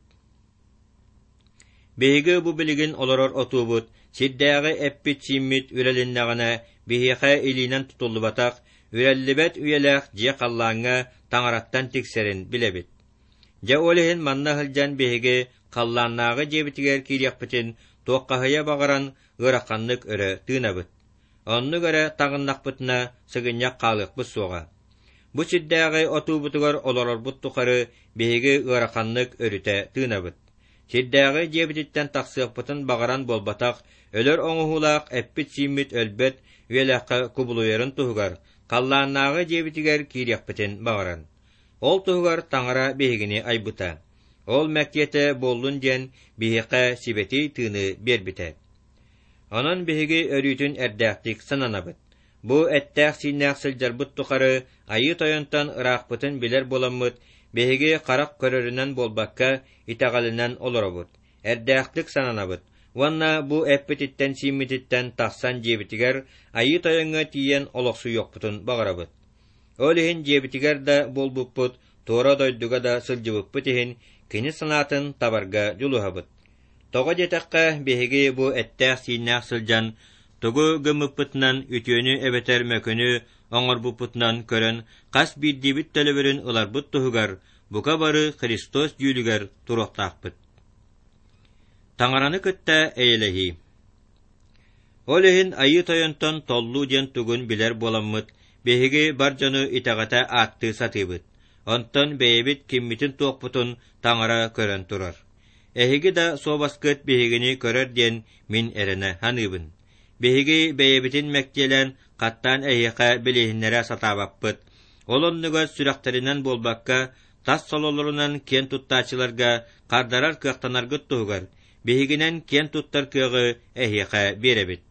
Биһиги бу билигин олорор отуубут, сиддээҕи эппит симмит үрэлиннэҕинэ биһиэхэ илиинэн тутуллубатах, үрэллибэт үйэлэх дьиэ халлааҥҥа таҥараттан тиксэрин билэбит. Дьэ олиһин манна сылдьан биһиги халлааннааҕы диэбитигэр киириэхпитин туоххаһыйа баҕаран ыарахханнык өрө тыынабыт. Оннук өрө таҕыннахпытына сыгынньах хаалыахпыт суоҕа. Бу сиддээҕи отуубутугар олорорбут тухары биһиги ыарахханнык өрүтэ тыынабыт. Сиддääҕи диэбититтэн тахсыахпытын бағаран болбатах, өлөр оҥуһулаах эппит сииммит өлбөт үелэххэ кубулуйарын туһугар, халлааннааҕы диэбитигэр киириэхпитин бағаран. Ол туһугар таҥара биһигини айбыта. Ол мэккиэтэ буоллун диэн биһиэхэ сибэти тыыны биэрбитэ. Онон биһиги өрүүтүн эрдээхтик сананабыт. Бу эттээх сииннээх сылдьарбыт тухары айы тойонтон ыраахпытын билэр боламмыт, биһиги харак көрөрүнэн болбакка итаҕалынан олоробут. Эрдээхтик сананабыт. Уанна бу эппититтен сииммититтен тахсан диэбитигэр айы тойоҥҥа тиийэн олохсу йокпутун бағарабыт. Ол иһин диэбитигэр да болбуппут, туора дойдуга да сылдьыбыппыт иһин кини санаатын табарга дулуһабыт. Тоҕо диэтэххэ биһиги бу эттээх сииннээх сылдьан тугу гыммыппытынан үтүөнү эбетер мөкөнү оҥорбуппутунан көрөн хас биирдиибит төлөбүрүн ыларбыт туһугар, бука бары Христос дүүлүгэр туруохтаахпыт. Таҥараны кытта эйэлэһии. Ол иһин айы тойонтон толлуу диэн тугун билэр боламмыт, биһиги бар дьону итаҕата аатты сатыыбыт. Онтон бэйэбит киммитин туохпутун таҥара көрөн турар. Эһиги да суобаскыт биһигини көрөр диэн мин эрэнэ ханыыбын. Биһиги бэйэбитин мэктиэлэн каттаан эһиэхэ билиһиннэрэ сатаабаппыт. Ол оннуга сүрэхтэринэн болбакка тас сололорунан киэн туттаачыларга кардарар кыахтанаргыт туһугар, биһигинэн киэн туттар кыагы эһиэхэ биэрэбит.